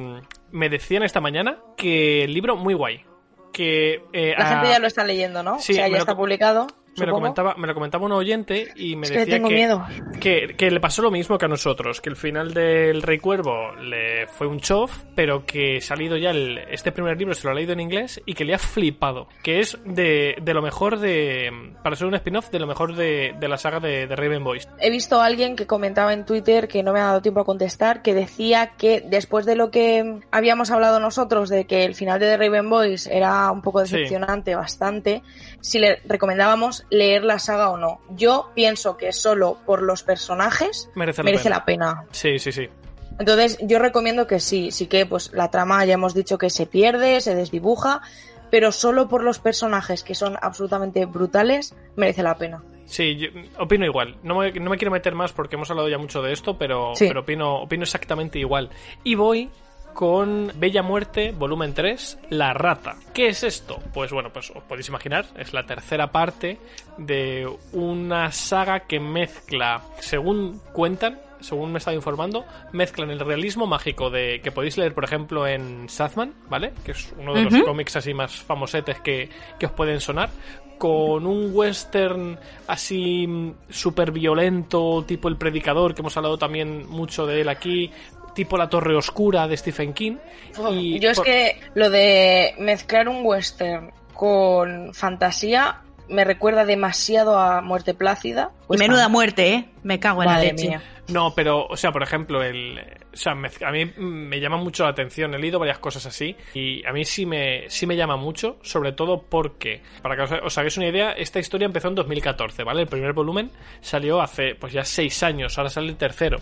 me decían esta mañana que el libro muy guay. Que, eh, la a... gente ya lo está leyendo, ¿no? Sí, o sea, ya está lo... publicado. Me lo, comentaba, me lo comentaba un oyente y me es decía que, tengo que, miedo. Que, que le pasó lo mismo que a nosotros, que el final del Rey Cuervo le fue un chof, pero que se ha leído ya el, este primer libro, se lo ha leído en inglés y que le ha flipado, que es de, de lo mejor de, para ser un spin-off, de lo mejor de, de la saga de, de Raven Boys. He visto a alguien que comentaba en Twitter, que no me ha dado tiempo a contestar, que decía que después de lo que habíamos hablado nosotros, de que el final de The Raven Boys era un poco decepcionante, sí. bastante, si le recomendábamos leer la saga o no. Yo pienso que solo por los personajes merece la, merece pena. la pena. Sí, sí, sí. Entonces yo recomiendo que sí, sí que pues la trama ya hemos dicho que se pierde, se desdibuja, pero solo por los personajes que son absolutamente brutales merece la pena. Sí, yo opino igual. No me, no me quiero meter más porque hemos hablado ya mucho de esto, pero, sí. pero opino, opino exactamente igual. Y voy con Bella Muerte, volumen tres, La Rata. ¿Qué es esto? Pues bueno, pues os podéis imaginar, es la tercera parte de una saga que mezcla, según cuentan, según me he estado informando, mezclan el realismo mágico de que podéis leer, por ejemplo, en Sandman, ¿vale? Que es uno de los uh-huh. cómics así más famosetes que, que os pueden sonar, con un western así súper violento, tipo El Predicador, que hemos hablado también mucho de él aquí, tipo La Torre Oscura de Stephen King. Oh, y yo es por... que lo de mezclar un western con fantasía me recuerda demasiado a Muerte Plácida. Pues menuda tan... muerte, ¿eh? Me cago en Madre la leche. Mía. No, pero, o sea, por ejemplo, el, o sea, me, a mí me llama mucho la atención. He leído varias cosas así y a mí sí me, sí me llama mucho, sobre todo porque, para que os, os hagáis una idea, esta historia empezó en dos mil catorce, ¿vale? El primer volumen salió hace, pues ya seis años, ahora sale el tercero.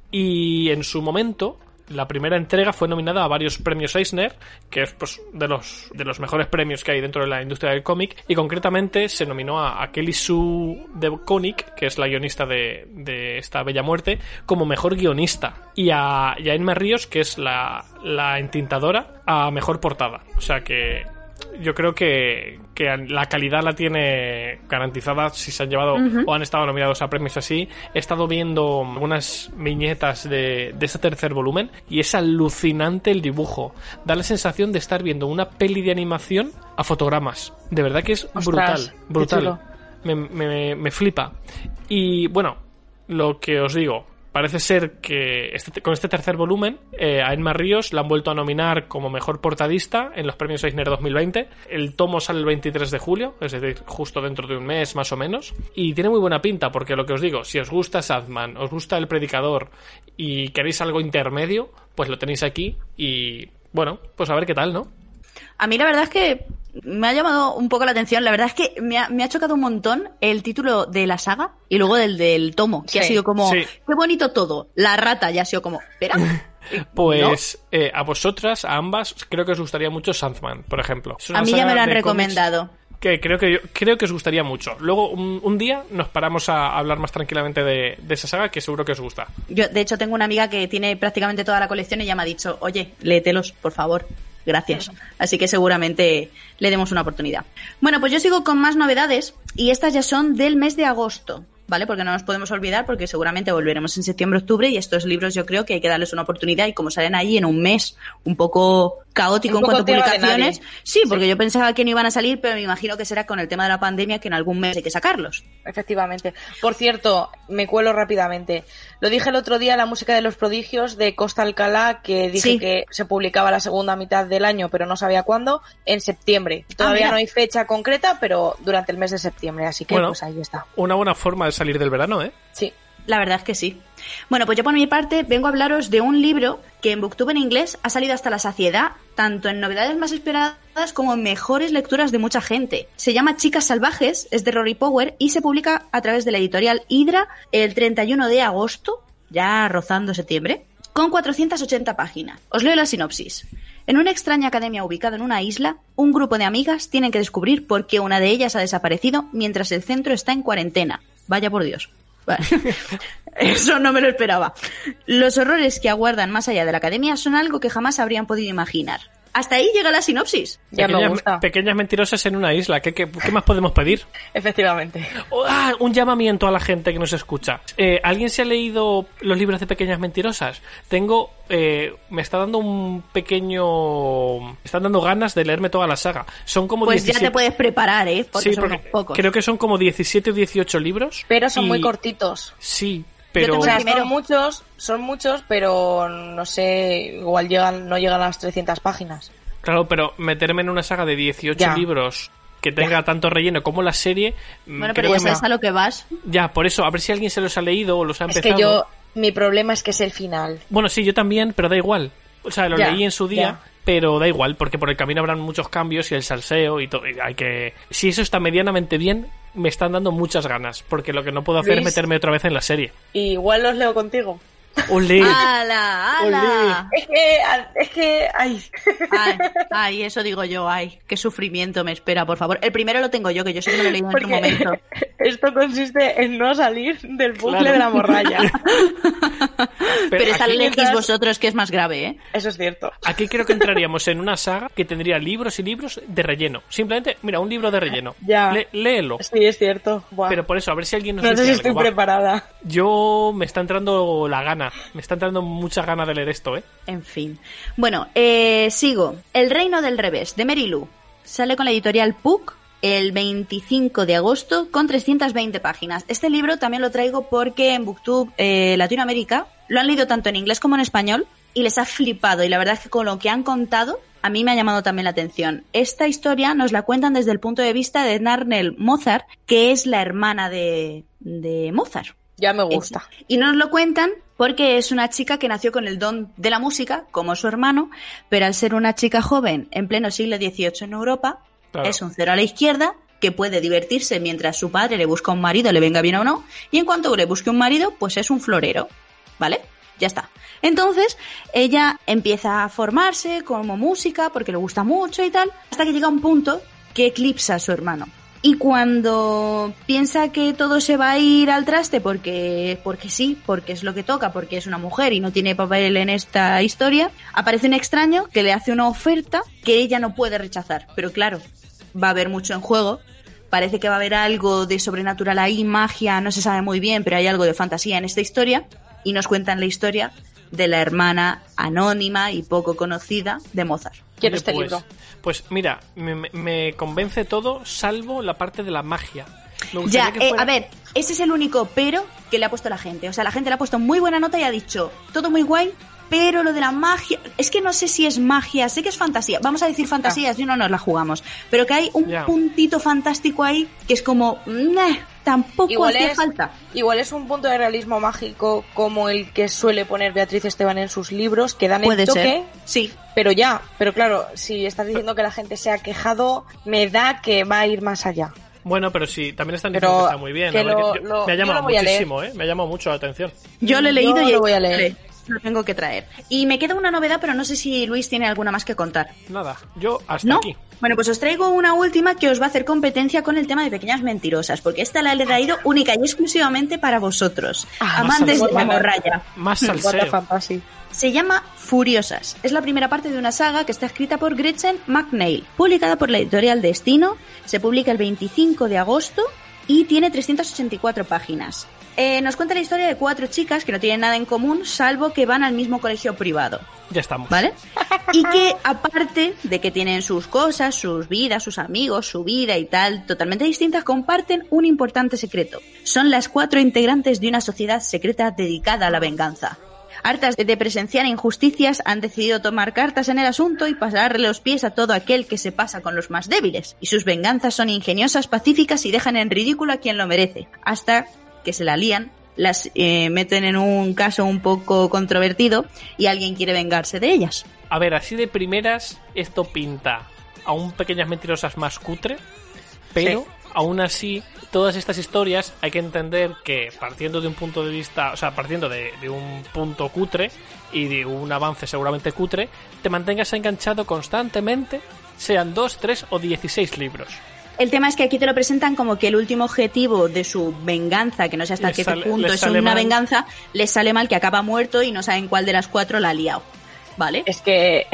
Y en su momento, la primera entrega fue nominada a varios premios Eisner, que es pues de los de los mejores premios que hay dentro de la industria del cómic, y concretamente se nominó a, a Kelly Sue DeConnick, que es la guionista de, de esta Bella Muerte, como mejor guionista, y a, y a Emma Ríos, que es la, la entintadora, a mejor portada. O sea que yo creo que, que la calidad la tiene garantizada si se han llevado uh-huh. o han estado nominados a premios así. He estado viendo algunas viñetas de, de este tercer volumen y es alucinante el dibujo. Da la sensación de estar viendo una peli de animación a fotogramas. De verdad que es Ostras, brutal, brutal. Me, me, me flipa. Y bueno, lo que os digo, parece ser que este, con este tercer volumen eh, a Emma Ríos la han vuelto a nominar como mejor portadista en los premios Eisner dos mil veinte. El tomo sale el veintitrés de julio, es decir, justo dentro de un mes más o menos. Y tiene muy buena pinta porque lo que os digo, si os gusta Sandman, os gusta El Predicador y queréis algo intermedio, pues lo tenéis aquí y bueno, pues a ver qué tal, ¿no? A mí la verdad es que me ha llamado un poco la atención. La verdad es que me ha, me ha chocado un montón el título de la saga y luego del del tomo, que sí, ha sido como, sí. qué bonito todo. La rata ya ha sido como, espera. Pues ¿no? eh, a vosotras, a ambas, creo que os gustaría mucho Sandman, por ejemplo. A mí ya me lo han recomendado. Que creo que yo, creo que os gustaría mucho. Luego un, un día nos paramos a hablar más tranquilamente de, de esa saga, que seguro que os gusta. Yo de hecho tengo una amiga que tiene prácticamente toda la colección y ya me ha dicho, oye, léetelos, por favor. Gracias. Así que seguramente le demos una oportunidad. Bueno, pues yo sigo con más novedades y estas ya son del mes de agosto, ¿vale? Porque no nos podemos olvidar porque seguramente volveremos en septiembre, octubre y estos libros yo creo que hay que darles una oportunidad y como salen ahí en un mes un poco caótico un en cuanto a publicaciones, sí, porque sí. yo pensaba que no iban a salir, pero me imagino que será con el tema de la pandemia que en algún mes hay que sacarlos. Efectivamente. Por cierto, me cuelo rápidamente. Lo dije el otro día, la música de los prodigios de Costa Alcalá, que dije sí. que se publicaba la segunda mitad del año, pero no sabía cuándo, en septiembre. Todavía ah, no hay fecha concreta, pero durante el mes de septiembre, así que bueno, pues ahí está. Una buena forma de salir del verano, ¿eh? Sí. La verdad es que sí. Bueno, pues yo por mi parte vengo a hablaros de un libro que en Booktube en inglés ha salido hasta la saciedad, tanto en novedades más esperadas como en mejores lecturas de mucha gente. Se llama Chicas Salvajes, es de Rory Power y se publica a través de la editorial Hydra el treinta y uno de agosto, ya rozando septiembre. con cuatrocientas ochenta páginas. Os leo la sinopsis. En una extraña academia ubicada en una isla, un grupo de amigas tienen que descubrir por qué una de ellas ha desaparecido mientras el centro está en cuarentena. Vaya por Dios. Vale. Eso no me lo esperaba. Los horrores que aguardan más allá de la academia son algo que jamás habrían podido imaginar. Hasta ahí llega la sinopsis. Ya pequeñas, me gusta. Pequeñas mentirosas en una isla. ¿Qué, qué, qué más podemos pedir? Efectivamente. Oh, ah, un llamamiento a la gente que nos escucha. Eh, ¿Alguien se ha leído los libros de Pequeñas Mentirosas? Tengo... Eh, me está dando un pequeño... Me están dando ganas de leerme toda la saga. Son como Pues diecisiete... ya te puedes preparar, ¿eh? Porque sí, son porque unos pocos. creo que son como diecisiete o dieciocho libros. Pero son y... muy cortitos. Sí, Yo pero... tengo O sea, primero. son muchos, son muchos, pero no sé, igual llegan, no llegan a las trescientas páginas. Claro, pero meterme en una saga de dieciocho Ya. libros que tenga Ya. tanto relleno como la serie... Bueno, creo pero que ya me- sabes a lo que vas. Ya, por eso, a ver si alguien se los ha leído o los ha Es empezado. que yo, mi problema es que es el final. Bueno, sí, yo también, pero da igual. O sea, lo Ya, leí en su día, ya. pero da igual, porque por el camino habrán muchos cambios y el salseo y todo. y Hay que... Si eso está medianamente bien, me están dando muchas ganas, porque lo que no puedo hacer es Luis. meterme otra vez en la serie. Y igual los leo contigo. ¡Olé! ¡Hala, hala! Es que, es que, ay. Ay, ay, eso digo yo, ay, qué sufrimiento me espera, por favor. El primero lo tengo yo, que yo sé que me lo he leído en otro Porque momento. esto consiste en no salir del bucle Claro. de la morralla. Pero esta aquí, le elegís mientras- vosotros, que es más grave, ¿eh? Eso es cierto. aquí creo que entraríamos en una saga que tendría libros y libros de relleno. Simplemente, mira, un libro de relleno. Ya. Le- léelo. Sí, es cierto. Buah. Pero por eso, a ver si alguien nos no sé dice si algo, estoy va. preparada. Yo me está entrando la gana. Me está entrando mucha gana de leer esto, ¿eh? En fin. Bueno, eh, sigo. El reino del revés, de Mary Lou. Sale con la editorial Puck el veinticinco de agosto con trescientas veinte páginas. Este libro también lo traigo porque en Booktube eh, Latinoamérica lo han leído tanto en inglés como en español y les ha flipado. Y la verdad es que con lo que han contado, a mí me ha llamado también la atención. Esta historia nos la cuentan desde el punto de vista de Narnell Mozart, que es la hermana de, de Mozart. Ya me gusta. Y nos lo cuentan porque es una chica que nació con el don de la música, como su hermano, pero al ser una chica joven en pleno siglo dieciocho en Europa, Claro. es un cero a la izquierda que puede divertirse mientras su padre le busca un marido, le venga bien o no, y en cuanto le busque un marido, pues es un florero, ¿vale? Ya está. Entonces, ella empieza a formarse como música porque le gusta mucho y tal, hasta que llega un punto que eclipsa a su hermano. Y cuando piensa que todo se va a ir al traste porque, porque sí, porque es lo que toca, porque es una mujer y no tiene papel en esta historia, aparece un extraño que le hace una oferta que ella no puede rechazar. Pero claro, va a haber mucho en juego. Parece que va a haber algo de sobrenatural ahí, magia, no se sabe muy bien, pero hay algo de fantasía en esta historia. Y nos cuentan la historia de la hermana anónima y poco conocida de Mozart. Quiero Oye, este pues, libro. Pues mira, me, me- me convence todo, salvo la parte de la magia. Me Ya, gustaría que eh, fuera- a ver, ese es el único pero que le ha puesto la gente. O sea, la gente le ha puesto muy buena nota y ha dicho, todo muy guay, pero lo de la magia... Es que no sé si es magia, sé que es fantasía. Vamos a decir fantasía, si no nos la jugamos. Pero que hay un Ya. puntito fantástico ahí que es como... "Meh, tampoco Igual hacía es, falta". igual es un punto de realismo mágico como el que suele poner Beatriz Esteban en sus libros, que dan Puede el toque, ser. Sí. pero ya, pero claro, si estás diciendo que la gente se ha quejado, me da que va a ir más allá. Bueno, pero sí, también están Pero diciendo que está muy bien. que la verdad lo- que yo- lo- me ha yo llamado lo voy a leer. muchísimo, ¿eh? Me ha llamado mucho la atención. Yo lo he Yo leído y lo voy a leer. Vale, lo tengo que traer. Y me queda una novedad, pero no sé si Luis tiene alguna más que contar. Nada, yo hasta ¿No? aquí. Bueno, pues os traigo una última que os va a hacer competencia con el tema de pequeñas mentirosas, porque esta la he traído única y exclusivamente para vosotros, Ah, amantes más de la salseo. morralla. Más What the salseo. fantasy. Se llama Furiosas. Es la primera parte de una saga que está escrita por Gretchen McNeil, publicada por la editorial Destino. Se publica el veinticinco de agosto y tiene trescientas ochenta y cuatro páginas. Eh, nos cuenta la historia de cuatro chicas que no tienen nada en común, salvo que van al mismo colegio privado. Ya estamos. ¿Vale? Y que aparte de que tienen sus cosas, sus vidas, sus amigos, su vida y tal, totalmente distintas, comparten un importante secreto. Son las cuatro integrantes de una sociedad secreta dedicada a la venganza. Hartas de presenciar injusticias, han decidido tomar cartas en el asunto y pasarle los pies a todo aquel que se pasa con los más débiles. Y sus venganzas son ingeniosas, pacíficas y dejan en ridículo a quien lo merece. Hasta que se la lían, las eh, meten en un caso un poco controvertido y alguien quiere vengarse de ellas. A ver, así de primeras, esto pinta a un Pequeñas Mentirosas más cutre. pero Sí. aún así, todas estas historias hay que entender que partiendo de un punto de vista, o sea, partiendo de, de un punto cutre y de un avance seguramente cutre, te mantengas enganchado constantemente, sean dos, tres o dieciséis libros. El tema es que aquí te lo presentan como que el último objetivo de su venganza, que no sé hasta Les qué sale- punto les es sale una mal. venganza, les sale mal, que acaba muerto y no saben cuál de las cuatro la ha liado. ¿Vale? Es que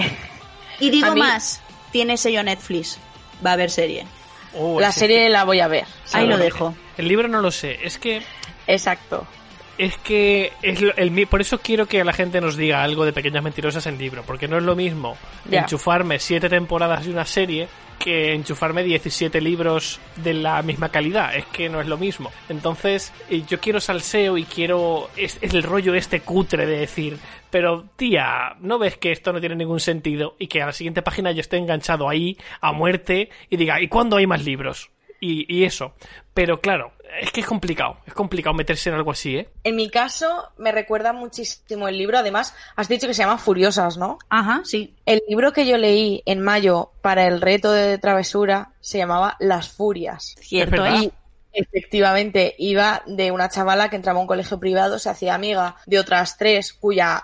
Y digo a mí- más, tiene sello Netflix, va a haber serie. Oh, la ese- serie la voy a ver. Ahí lo Seguro. dejo. El libro no lo sé, es que... Exacto. Es que es lo- el, mi- por eso quiero que la gente nos diga algo de Pequeñas Mentirosas en libro, porque no es lo mismo Ya. enchufarme siete temporadas de una serie que enchufarme diecisiete libros de la misma calidad, es que no es lo mismo. Entonces, eh, yo quiero salseo y quiero es, es el rollo este cutre de decir, pero tía, ¿no ves que esto no tiene ningún sentido? Y que a la siguiente página yo esté enganchado ahí a muerte y diga, ¿y cuándo hay más libros? Y, y eso. Pero claro, es que es complicado, es complicado meterse en algo así, ¿eh? En mi caso, me recuerda muchísimo el libro. Además, has dicho que se llama Furiosas, ¿no? Ajá, sí. El libro que yo leí en mayo para el reto de travesura se llamaba Las Furias. Cierto, verdad. ¿eh? Y efectivamente iba de una chavala que entraba a un colegio privado, se hacía amiga de otras tres cuya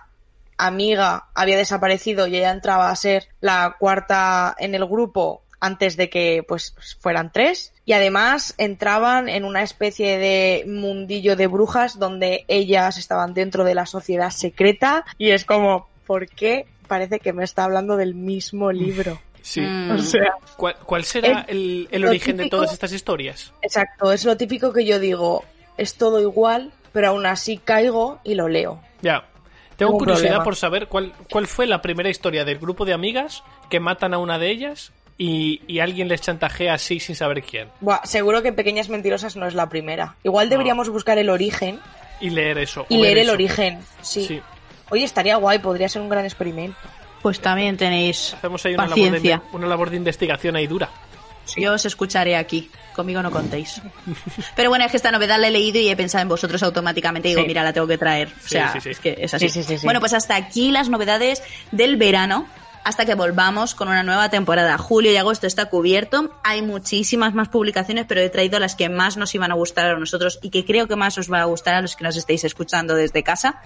amiga había desaparecido y ella entraba a ser la cuarta en el grupo antes de que pues fueran tres. Y además entraban en una especie de mundillo de brujas donde ellas estaban dentro de la sociedad secreta y es como, ¿por qué parece que me está hablando del mismo libro? Sí. Mm. O sea, ¿Cuál, cuál será Es el, el lo origen de típico- todas estas historias? exacto, es lo típico que yo digo, es todo igual, pero aún así caigo y lo leo. Ya. Tengo Ningún curiosidad problema. por saber cuál, cuál fue la primera historia del grupo de amigas que matan a una de ellas y, y alguien les chantajea así sin saber quién. Buah, seguro que Pequeñas Mentirosas no es la primera. Igual deberíamos buscar el origen Y leer eso. y o ver leer el eso. origen. Sí. Sí. Oye, estaría guay, podría ser un gran experimento. Pues también tenéis Hacemos ahí una labor, de, paciencia. una labor de investigación ahí dura. Yo os escucharé aquí. Conmigo no contéis. Pero bueno, es que esta novedad la he leído y he pensado en vosotros automáticamente. Digo, Sí. mira, la tengo que traer. O Sí, sea, sí, sí. es que es así. Sí, sí, sí, sí. Bueno, pues hasta aquí las novedades del verano. Hasta que volvamos con una nueva temporada. Julio y agosto está cubierto. Hay muchísimas más publicaciones, pero he traído las que más nos iban a gustar a nosotros y que creo que más os va a gustar a los que nos estéis escuchando desde casa.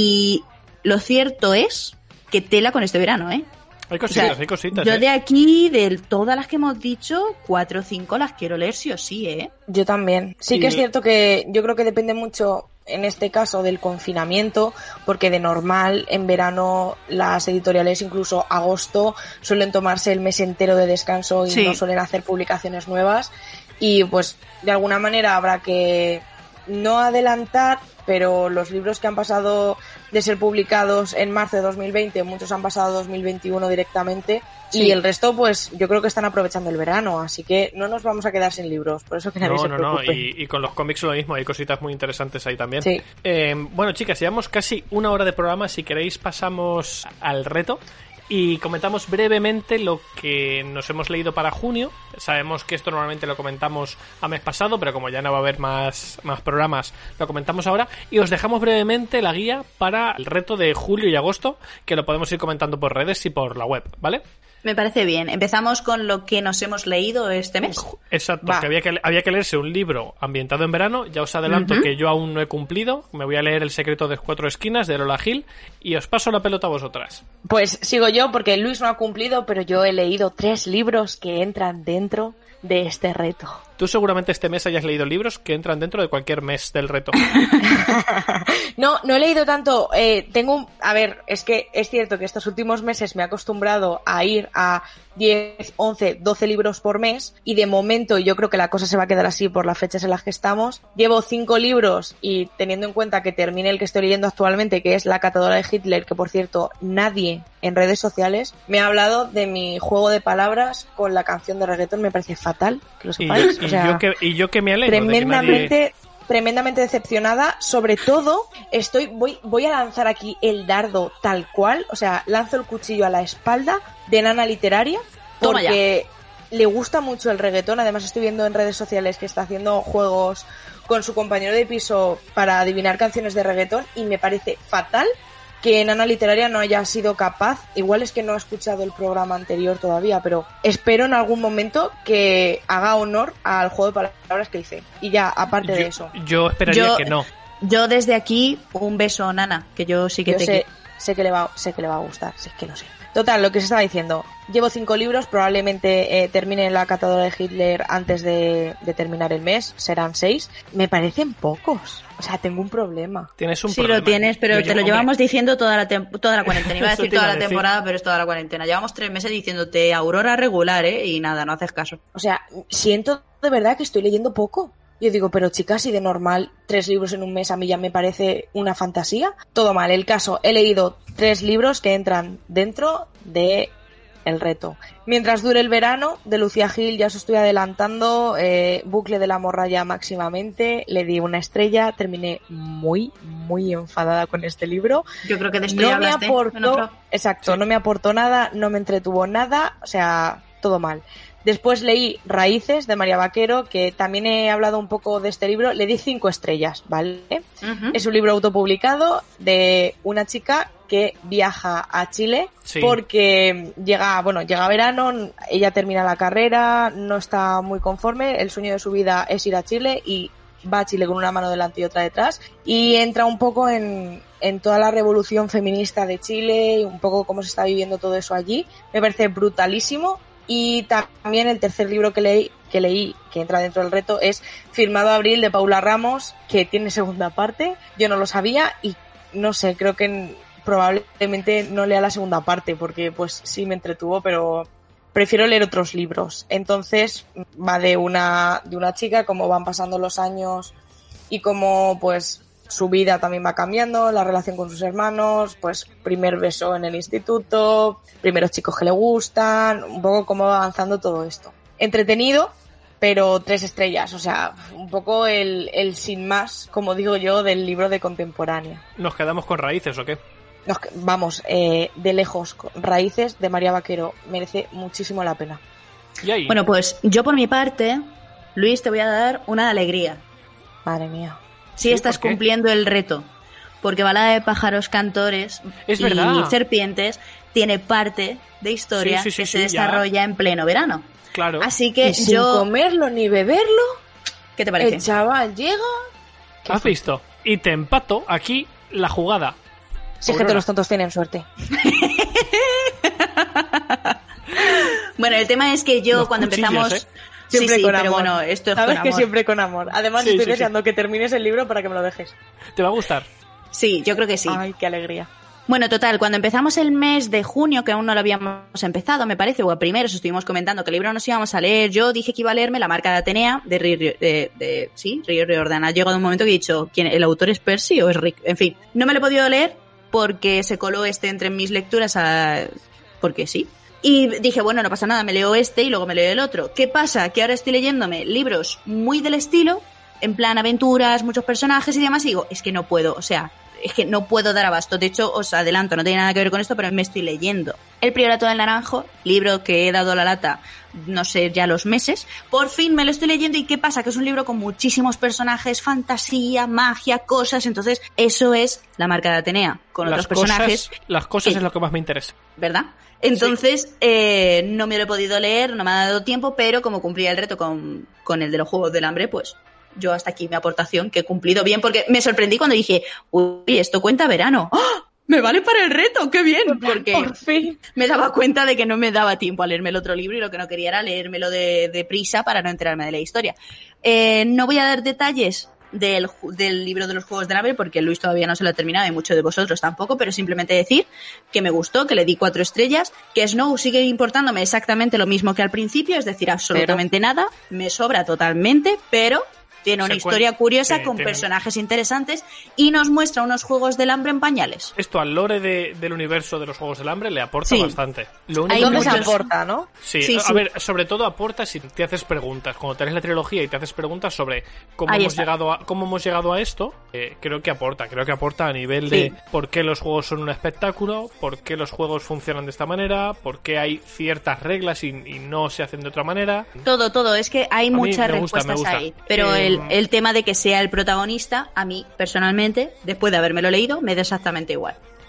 Y lo cierto es que tela con este verano, ¿eh? Hay O cositas, sea, hay cositas. yo ¿eh? de aquí, de todas las que hemos dicho, cuatro o cinco las quiero leer sí o sí, ¿eh? Yo también. Sí Y- que es cierto que yo creo que depende mucho, en este caso, del confinamiento, porque de normal, en verano, las editoriales, incluso agosto, suelen tomarse el mes entero de descanso y Sí. no suelen hacer publicaciones nuevas. Y pues, de alguna manera habrá que no adelantar, pero los libros que han pasado de ser publicados en marzo de dos mil veinte, muchos han pasado a dos mil veintiuno directamente. Sí. Y el resto, pues, yo creo que están aprovechando el verano, así que no nos vamos a quedar sin libros, por eso que nadie No, se no, no, preocupe. y, y con los cómics lo mismo, hay cositas muy interesantes ahí también. Sí. Eh, bueno, chicas, llevamos casi una hora de programa, si queréis pasamos al reto y comentamos brevemente lo que nos hemos leído para junio. Sabemos que esto normalmente lo comentamos a mes pasado, pero como ya no va a haber más, más programas, lo comentamos ahora y os dejamos brevemente la guía para el reto de julio y agosto, que lo podemos ir comentando por redes y por la web, ¿vale? Me parece bien. Empezamos con lo que nos hemos leído este mes. Exacto, Va. que había, que había que leerse un libro ambientado en verano. Ya os adelanto Ujú. que yo aún no he cumplido. Me voy a leer El secreto de cuatro esquinas de Lola Gil y os paso la pelota a vosotras. Pues sigo yo, porque Luis no ha cumplido, pero yo he leído tres libros que entran dentro de este reto. Tú seguramente este mes hayas leído libros que entran dentro de cualquier mes del reto. No, no he leído tanto. Eh, tengo un... A ver, es que es cierto que estos últimos meses me he acostumbrado a ir a diez, once, doce libros por mes y de momento, y yo creo que la cosa se va a quedar así por las fechas en las que estamos, llevo cinco libros y teniendo en cuenta que termine el que estoy leyendo actualmente, que es La catadora de Hitler, que por cierto nadie en redes sociales me ha hablado de mi juego de palabras con la canción de reggaeton. Me parece fatal, que lo Y, sepáis. y O sea, yo, que, y yo que me alegro de que tremendamente nadie... tremendamente decepcionada. Sobre todo estoy voy voy a lanzar aquí el dardo tal cual, o sea, lanzo el cuchillo a la espalda de Nana Literaria Toma porque le gusta mucho el reggaetón. Además estoy viendo en redes sociales que está haciendo juegos con su compañero de piso para adivinar canciones de reggaetón y me parece fatal que en Ana Literaria no haya sido capaz, igual es que no he escuchado el programa anterior todavía, pero espero en algún momento que haga honor al juego de palabras que hice. Y ya, aparte yo, de eso. Yo esperaría yo, que no. Yo desde aquí, un beso, Nana, que yo sí que yo te sé, sé que le va, sé que le va a gustar, sé que lo sé. Total, lo que se estaba diciendo. Llevo cinco libros, probablemente eh, termine la catadora de Hitler antes de, de terminar el mes, serán seis. Me parecen pocos. O sea, tengo un problema. Tienes un sí problema. lo tienes, pero yo te lo llevo, llevamos hombre. diciendo toda la, tem- toda la cuarentena. Iba a decir toda la decir. temporada, pero es toda la cuarentena. Llevamos tres meses diciéndote Aurora regular, ¿eh? Y nada, no haces caso. O sea, siento de verdad que estoy leyendo poco. Yo digo, pero chicas, si de normal tres libros en un mes a mí ya me parece una fantasía. Todo mal. El caso, he leído tres libros que entran dentro de el reto. Mientras dure el verano, de Lucía Gil, ya os estoy adelantando, eh, Bucle de la morralla máximamente, le di una estrella, terminé muy, muy enfadada con este libro. Yo creo que de esto no ya me hablaste. aportó, Bueno, exacto, sí. no me aportó nada, no me entretuvo nada, o sea, todo mal. Después leí Raíces de María Vaquero, que también he hablado un poco de este libro, le di cinco estrellas, ¿vale? uh-huh. Es un libro autopublicado de una chica que viaja a Chile Sí. porque llega, bueno, llega verano, ella termina la carrera, no está muy conforme, el sueño de su vida es ir a Chile y va a Chile con una mano delante y otra detrás y entra un poco en, en toda la revolución feminista de Chile y un poco cómo se está viviendo todo eso allí. Me parece brutalísimo. Y también el tercer libro que leí, que leí, que entra dentro del reto, es Firmado Abril de Paula Ramos, que tiene segunda parte. Yo no lo sabía y no sé, creo que probablemente no lea la segunda parte porque pues sí me entretuvo, pero prefiero leer otros libros. Entonces va de una, de una chica, cómo van pasando los años y cómo pues su vida también va cambiando, la relación con sus hermanos, pues primer beso en el instituto, primeros chicos que le gustan, un poco cómo va avanzando todo esto. Entretenido, pero tres estrellas, o sea, un poco el, el sin más, como digo yo, del libro de contemporánea. ¿Nos quedamos con Raíces o qué? Nos, vamos, eh, de lejos, Raíces de María Vaquero, merece muchísimo la pena. ¿Y ahí? Bueno, pues yo por mi parte, Luis, te voy a dar una alegría. Madre mía. Sí, ¿Sí? estás ¿Por qué? cumpliendo el reto. Porque Balada de pájaros cantores Es y verdad. serpientes tiene parte de historia Sí, sí, sí, que sí, se ya. desarrolla en pleno verano. Claro. Así que Y sin yo... comerlo ni beberlo, ¿Qué te parece? el chaval llega... ¿Has visto? Y te empato aquí la jugada. Si es que Aurora. todos los tontos tienen suerte. Bueno, el tema es que yo Los cuando cuchillos, empezamos... ¿eh? Sí, Siempre sí, con pero amor. bueno, esto es Sabes con que amor. siempre con amor. Además Sí, estoy sí, deseando que termines el libro para que me lo dejes. ¿Te va a gustar? Sí, yo creo que sí. Ay, qué alegría. Bueno, total, cuando empezamos el mes de junio, que aún no lo habíamos empezado, me parece, o a primeros estuvimos comentando que el libro nos íbamos a leer, yo dije que iba a leerme La marca de Atenea, de, Río, de, de sí, Río Riordan. Ha llegado un momento que he dicho, ¿quién, ¿el autor es Percy o es Rick? En fin, no me lo he podido leer porque se coló este entre mis lecturas a... porque sí. Y dije, bueno, no pasa nada, me leo este y luego me leo el otro. ¿Qué pasa? Que ahora estoy leyéndome libros muy del estilo, en plan aventuras, muchos personajes y demás, y digo, es que no puedo, o sea, es que no puedo dar abasto. De hecho, os adelanto, no tiene nada que ver con esto, pero me estoy leyendo El Priorato del Naranjo, libro que he dado la lata, no sé, ya los meses. Por fin me lo estoy leyendo y ¿qué pasa? Que es un libro con muchísimos personajes, fantasía, magia, cosas. Entonces, eso es La marca de Atenea, con Las otros personajes. Cosas, las cosas Sí. es lo que más me interesa. ¿Verdad? Entonces, eh, no me lo he podido leer, no me ha dado tiempo, pero como cumplía el reto con, con el de los Juegos del Hambre, pues yo hasta aquí mi aportación, que he cumplido bien, porque me sorprendí cuando dije, uy, esto cuenta verano. ¡Oh! ¡Me vale para el reto! ¡Qué bien! Porque Por fin. me daba cuenta de que no me daba tiempo a leerme el otro libro y lo que no quería era leérmelo de, de prisa para no enterarme de la historia. Eh, no voy a dar detalles del, del libro de los Juegos del Hambre porque Luis todavía no se lo ha terminado y muchos de vosotros tampoco, pero simplemente decir que me gustó, que le di cuatro estrellas, que Snow sigue importándome exactamente lo mismo que al principio, es decir, absolutamente pero... nada, me sobra totalmente, pero tiene una historia curiosa sí, con tiene... personajes interesantes y nos muestra unos Juegos del Hambre en pañales. Esto al lore de, del universo de los Juegos del Hambre le aporta sí. bastante. Lo único Ahí donde que se muchos... aporta, ¿no? Sí, sí, a sí. ver, sobre todo aporta si te haces preguntas. Cuando te lees la trilogía y te haces preguntas sobre cómo, hemos llegado, a, cómo hemos llegado a esto, eh, creo que aporta. Creo que aporta a nivel de sí. por qué los juegos son un espectáculo, por qué los juegos funcionan de esta manera, por qué hay ciertas reglas y, y no se hacen de otra manera. Todo, todo. Es que hay a muchas me gusta, respuestas me gusta. ahí. Pero eh, el, el tema de que sea el protagonista, a mí, personalmente, después de habérmelo leído, me da exactamente igual.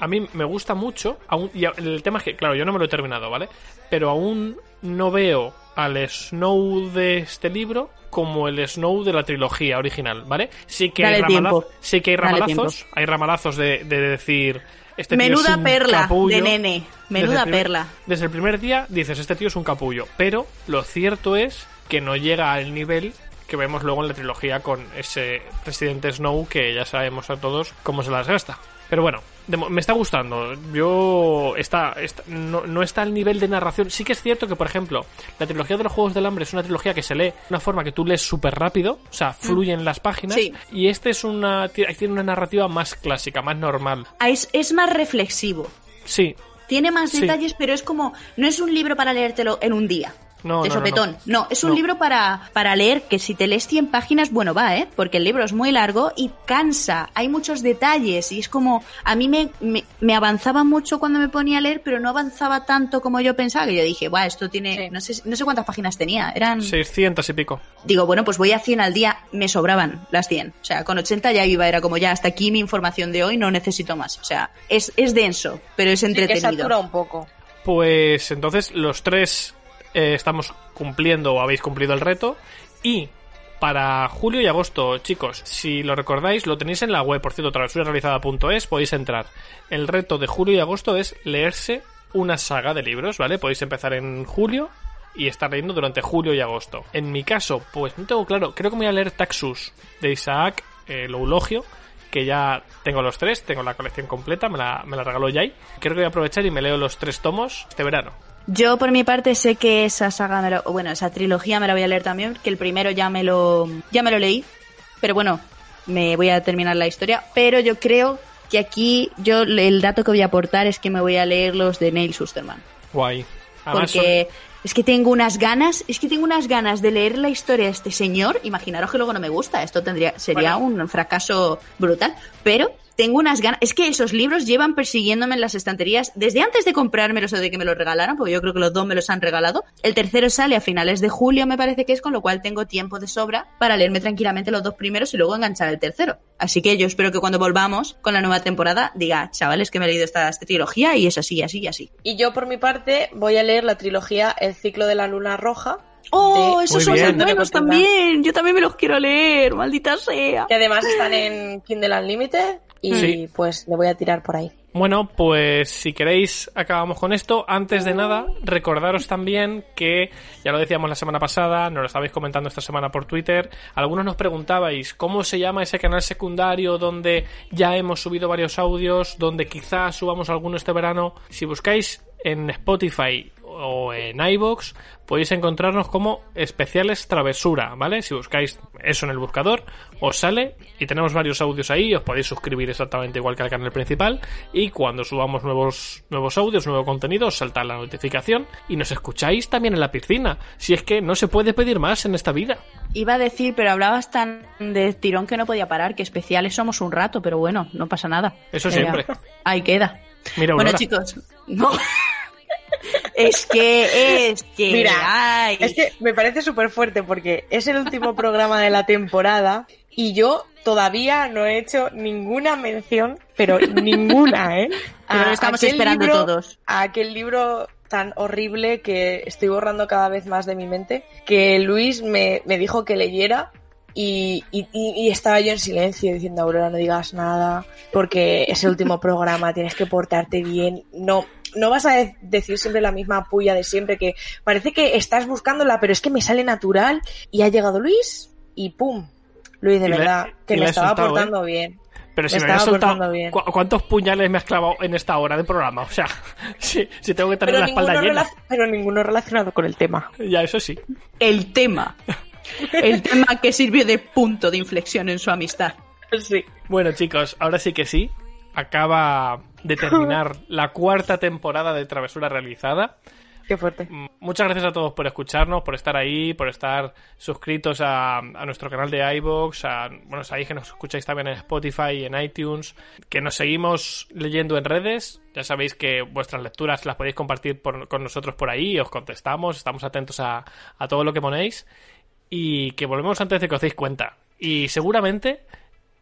a mí me gusta mucho, aún, y el tema es que, claro, yo no me lo he terminado, ¿vale? Pero aún no veo al Snow de este libro como el Snow de la trilogía original, ¿vale? Sí que hay, ramalazo, sí que hay ramalazos, hay ramalazos de, de decir... Este Menuda tío es un perla capullo. de nene, menuda desde primer, perla. Desde el primer día dices, este tío es un capullo, pero lo cierto es que no llega al nivel que vemos luego en la trilogía con ese presidente Snow que ya sabemos a todos cómo se las gasta. Pero bueno, de, me está gustando. Yo... Está, está no, no está al nivel de narración. Sí que es cierto que, por ejemplo, la trilogía de los Juegos del Hambre es una trilogía que se lee de una forma que tú lees súper rápido. O sea, fluyen mm. las páginas. Sí. Y este es una... Tiene una narrativa más clásica, más normal. Es, es más reflexivo. Sí. Tiene más sí. detalles, pero es como... No es un libro para leértelo en un día. No, de no, sopetón. No, no. no es un no. libro para, para leer que si te lees cien páginas, bueno, va, ¿eh? Porque el libro es muy largo y cansa. Hay muchos detalles y es como... A mí me, me, me avanzaba mucho cuando me ponía a leer, pero no avanzaba tanto como yo pensaba. Que yo dije, buah, esto tiene... Sí. No sé, no sé cuántas páginas tenía. Eran... seiscientas y pico. Digo, bueno, pues voy a cien al día. Me sobraban las cien. O sea, con ochenta ya iba. Era como ya, hasta aquí mi información de hoy, no necesito más. O sea, es, es denso, pero es entretenido. Sí, que satura un poco. Pues entonces los tres... Eh, estamos cumpliendo o habéis cumplido el reto. Y para julio y agosto, chicos, si lo recordáis, lo tenéis en la web, por cierto, travesura realizada punto es, podéis entrar. El reto de julio y agosto es leerse una saga de libros, ¿vale? Podéis empezar en julio y estar leyendo durante julio y agosto. En mi caso, pues no tengo claro, creo que me voy a leer Taxus de Isaac eh, Loulogio, que ya tengo los tres, tengo la colección completa, me la, me la regaló Jai. Creo que voy a aprovechar y me leo los tres tomos este verano. Yo por mi parte sé que esa saga, me lo, bueno, esa trilogía me la voy a leer también, que el primero ya me lo ya me lo leí, pero bueno, me voy a terminar la historia, pero yo creo que aquí yo el dato que voy a aportar es que me voy a leer los de Neil Shusterman. Guay. Además porque son... es que tengo unas ganas, es que tengo unas ganas de leer la historia de este señor, imaginaros que luego no me gusta, esto tendría sería bueno. un fracaso brutal, pero tengo unas ganas, es que esos libros llevan persiguiéndome en las estanterías desde antes de comprármelos o de que me los regalaran, porque yo creo que los dos me los han regalado. El tercero sale a finales de julio, me parece que es, con lo cual tengo tiempo de sobra para leerme tranquilamente los dos primeros y luego enganchar el tercero. Así que yo espero que cuando volvamos con la nueva temporada diga, chavales, que me he leído esta, esta trilogía y es así, así y así. Y yo por mi parte voy a leer la trilogía El ciclo de la luna roja. ¡Oh, esos son bien. muy buenos también! Yo también me los quiero leer, maldita sea. Que además están en Kindle Unlimited y sí. Pues le voy a tirar por ahí. Bueno, pues si queréis acabamos con esto. Antes de nada, recordaros también que, ya lo decíamos la semana pasada, nos lo estabais comentando esta semana por Twitter, algunos nos preguntabais cómo se llama ese canal secundario donde ya hemos subido varios audios, donde quizás subamos alguno este verano. Si buscáis en Spotify o en iVoox, podéis encontrarnos como Especiales Travesura, ¿vale? Si buscáis eso en el buscador, os sale y tenemos varios audios ahí, os podéis suscribir exactamente igual que al canal principal y cuando subamos nuevos nuevos audios, nuevo contenido, os salta la notificación y nos escucháis también en la piscina, si es que no se puede pedir más en esta vida. Iba a decir, pero hablabas tan de tirón que no podía parar, que especiales somos un rato, pero bueno, no pasa nada. Eso siempre. Eh, ahí queda. Mira, bueno, chicos, no... Es que, es que... Mira, ay. es que me parece súper fuerte porque es el último programa de la temporada y yo todavía no he hecho ninguna mención, pero ninguna, ¿eh? Pero lo estamos esperando libro, todos. A aquel libro tan horrible que estoy borrando cada vez más de mi mente, que Luis me, me dijo que leyera y, y, y estaba yo en silencio diciendo, Aurora, no digas nada porque es el último programa, tienes que portarte bien, no... No vas a de- decir siempre la misma puya de siempre, que parece que estás buscándola, pero es que me sale natural y ha llegado Luis y ¡pum! Luis, de y verdad, le, que me estaba soltado, portando ¿eh? bien. Pero si me me había estaba soltado, portando bien. ¿cu- ¿cuántos puñales me has clavado en esta hora de programa? O sea, si, si tengo que tener Pero la espalda ninguno, llena. rela- pero ninguno relacionado con el tema. Ya, eso sí. El tema. El tema que sirvió de punto de inflexión en su amistad. Sí. Bueno, chicos, ahora sí que sí. Acaba de terminar la cuarta temporada de Travesura Realizada. Qué fuerte. Muchas gracias a todos por escucharnos, por estar ahí, por estar suscritos a, a nuestro canal de iVoox, a, bueno, sabéis que nos escucháis también en Spotify y en iTunes, que nos seguimos leyendo en redes. Ya sabéis que vuestras lecturas las podéis compartir por, con nosotros por ahí, os contestamos, estamos atentos a, a todo lo que ponéis y que volvemos antes de que os deis cuenta. Y seguramente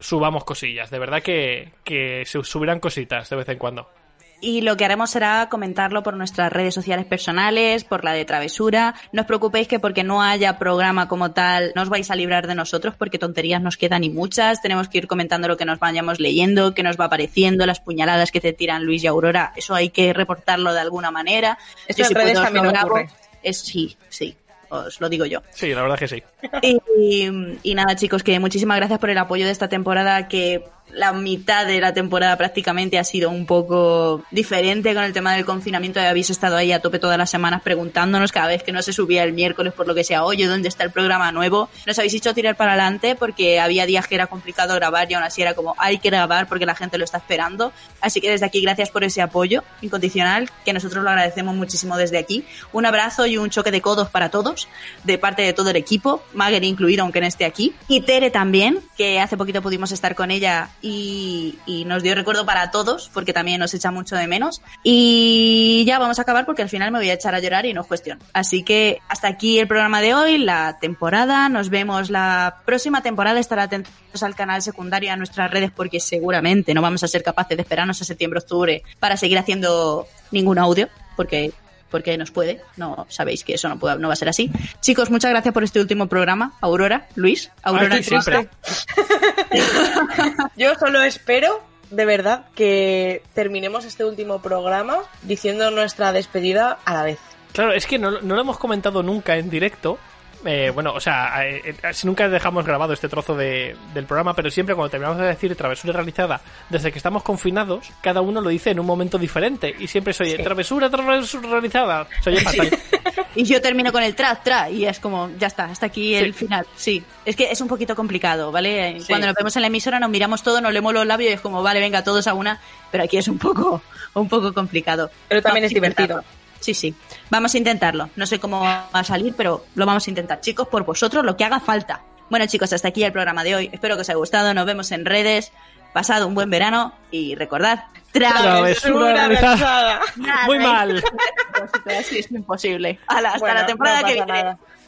subamos cosillas. De verdad que, que se subirán cositas de vez en cuando. Y lo que haremos será comentarlo por nuestras redes sociales personales, por la de Travesura. No os preocupéis que porque no haya programa como tal, no os vais a librar de nosotros, porque tonterías nos quedan y muchas. Tenemos que ir comentando lo que nos vayamos leyendo, qué nos va apareciendo, las puñaladas que te tiran Luis y Aurora. Eso hay que reportarlo de alguna manera. Esto en redes también ocurre. Es, sí, sí. Os lo digo yo. Sí, la verdad que sí. Y, y, y nada, chicos, que muchísimas gracias por el apoyo de esta temporada, que la mitad de la temporada prácticamente ha sido un poco diferente con el tema del confinamiento. Habéis estado ahí a tope todas las semanas preguntándonos cada vez que no se subía el miércoles por lo que sea, oye, ¿dónde está el programa nuevo? Nos habéis hecho tirar para adelante porque había días que era complicado grabar y aún así era como, hay que grabar porque la gente lo está esperando. Así que desde aquí, gracias por ese apoyo incondicional, que nosotros lo agradecemos muchísimo desde aquí. Un abrazo y un choque de codos para todos, de parte de todo el equipo, Mager incluido, aunque no esté aquí. Y Tere también, que hace poquito pudimos estar con ella y, y nos dio recuerdo para todos, porque también nos echa mucho de menos. Y ya vamos a acabar porque al final me voy a echar a llorar y no es cuestión. Así que hasta aquí el programa de hoy, la temporada. Nos vemos la próxima temporada. Estar atentos al canal secundario y a nuestras redes, porque seguramente no vamos a ser capaces de esperarnos a septiembre-octubre para seguir haciendo ningún audio, porque... porque nos puede, no sabéis que eso no, puede, no va a ser así. Chicos, muchas gracias por este último programa. Aurora, Luis, Aurora Ay, siempre. Yo solo espero, de verdad, que terminemos este último programa diciendo nuestra despedida a la vez. Claro, es que no, no lo hemos comentado nunca en directo. Eh, bueno, o sea, eh, eh, nunca dejamos grabado este trozo de, del programa, pero siempre cuando terminamos de decir travesura realizada desde que estamos confinados, cada uno lo dice en un momento diferente y siempre soy sí. travesura, travesura realizada. Soy fatal. Sí. Y yo termino con el tra, tra, y es como, ya está, hasta aquí el sí. final. Sí, es que es un poquito complicado, ¿vale? Sí. Cuando nos vemos en la emisora nos miramos todos, nos leemos los labios y es como, vale, venga, todos a una, pero aquí es un poco, un poco complicado. Pero también es divertido. Sí, sí. Vamos a intentarlo. No sé cómo va a salir, pero lo vamos a intentar. Chicos, por vosotros, lo que haga falta. Bueno, chicos, hasta aquí el programa de hoy. Espero que os haya gustado. Nos vemos en redes. Pasad un buen verano y recordad... Travesura realizada. Nada, muy mal. Así es imposible. Hala, hasta bueno, la temporada no que pasa viene. nada.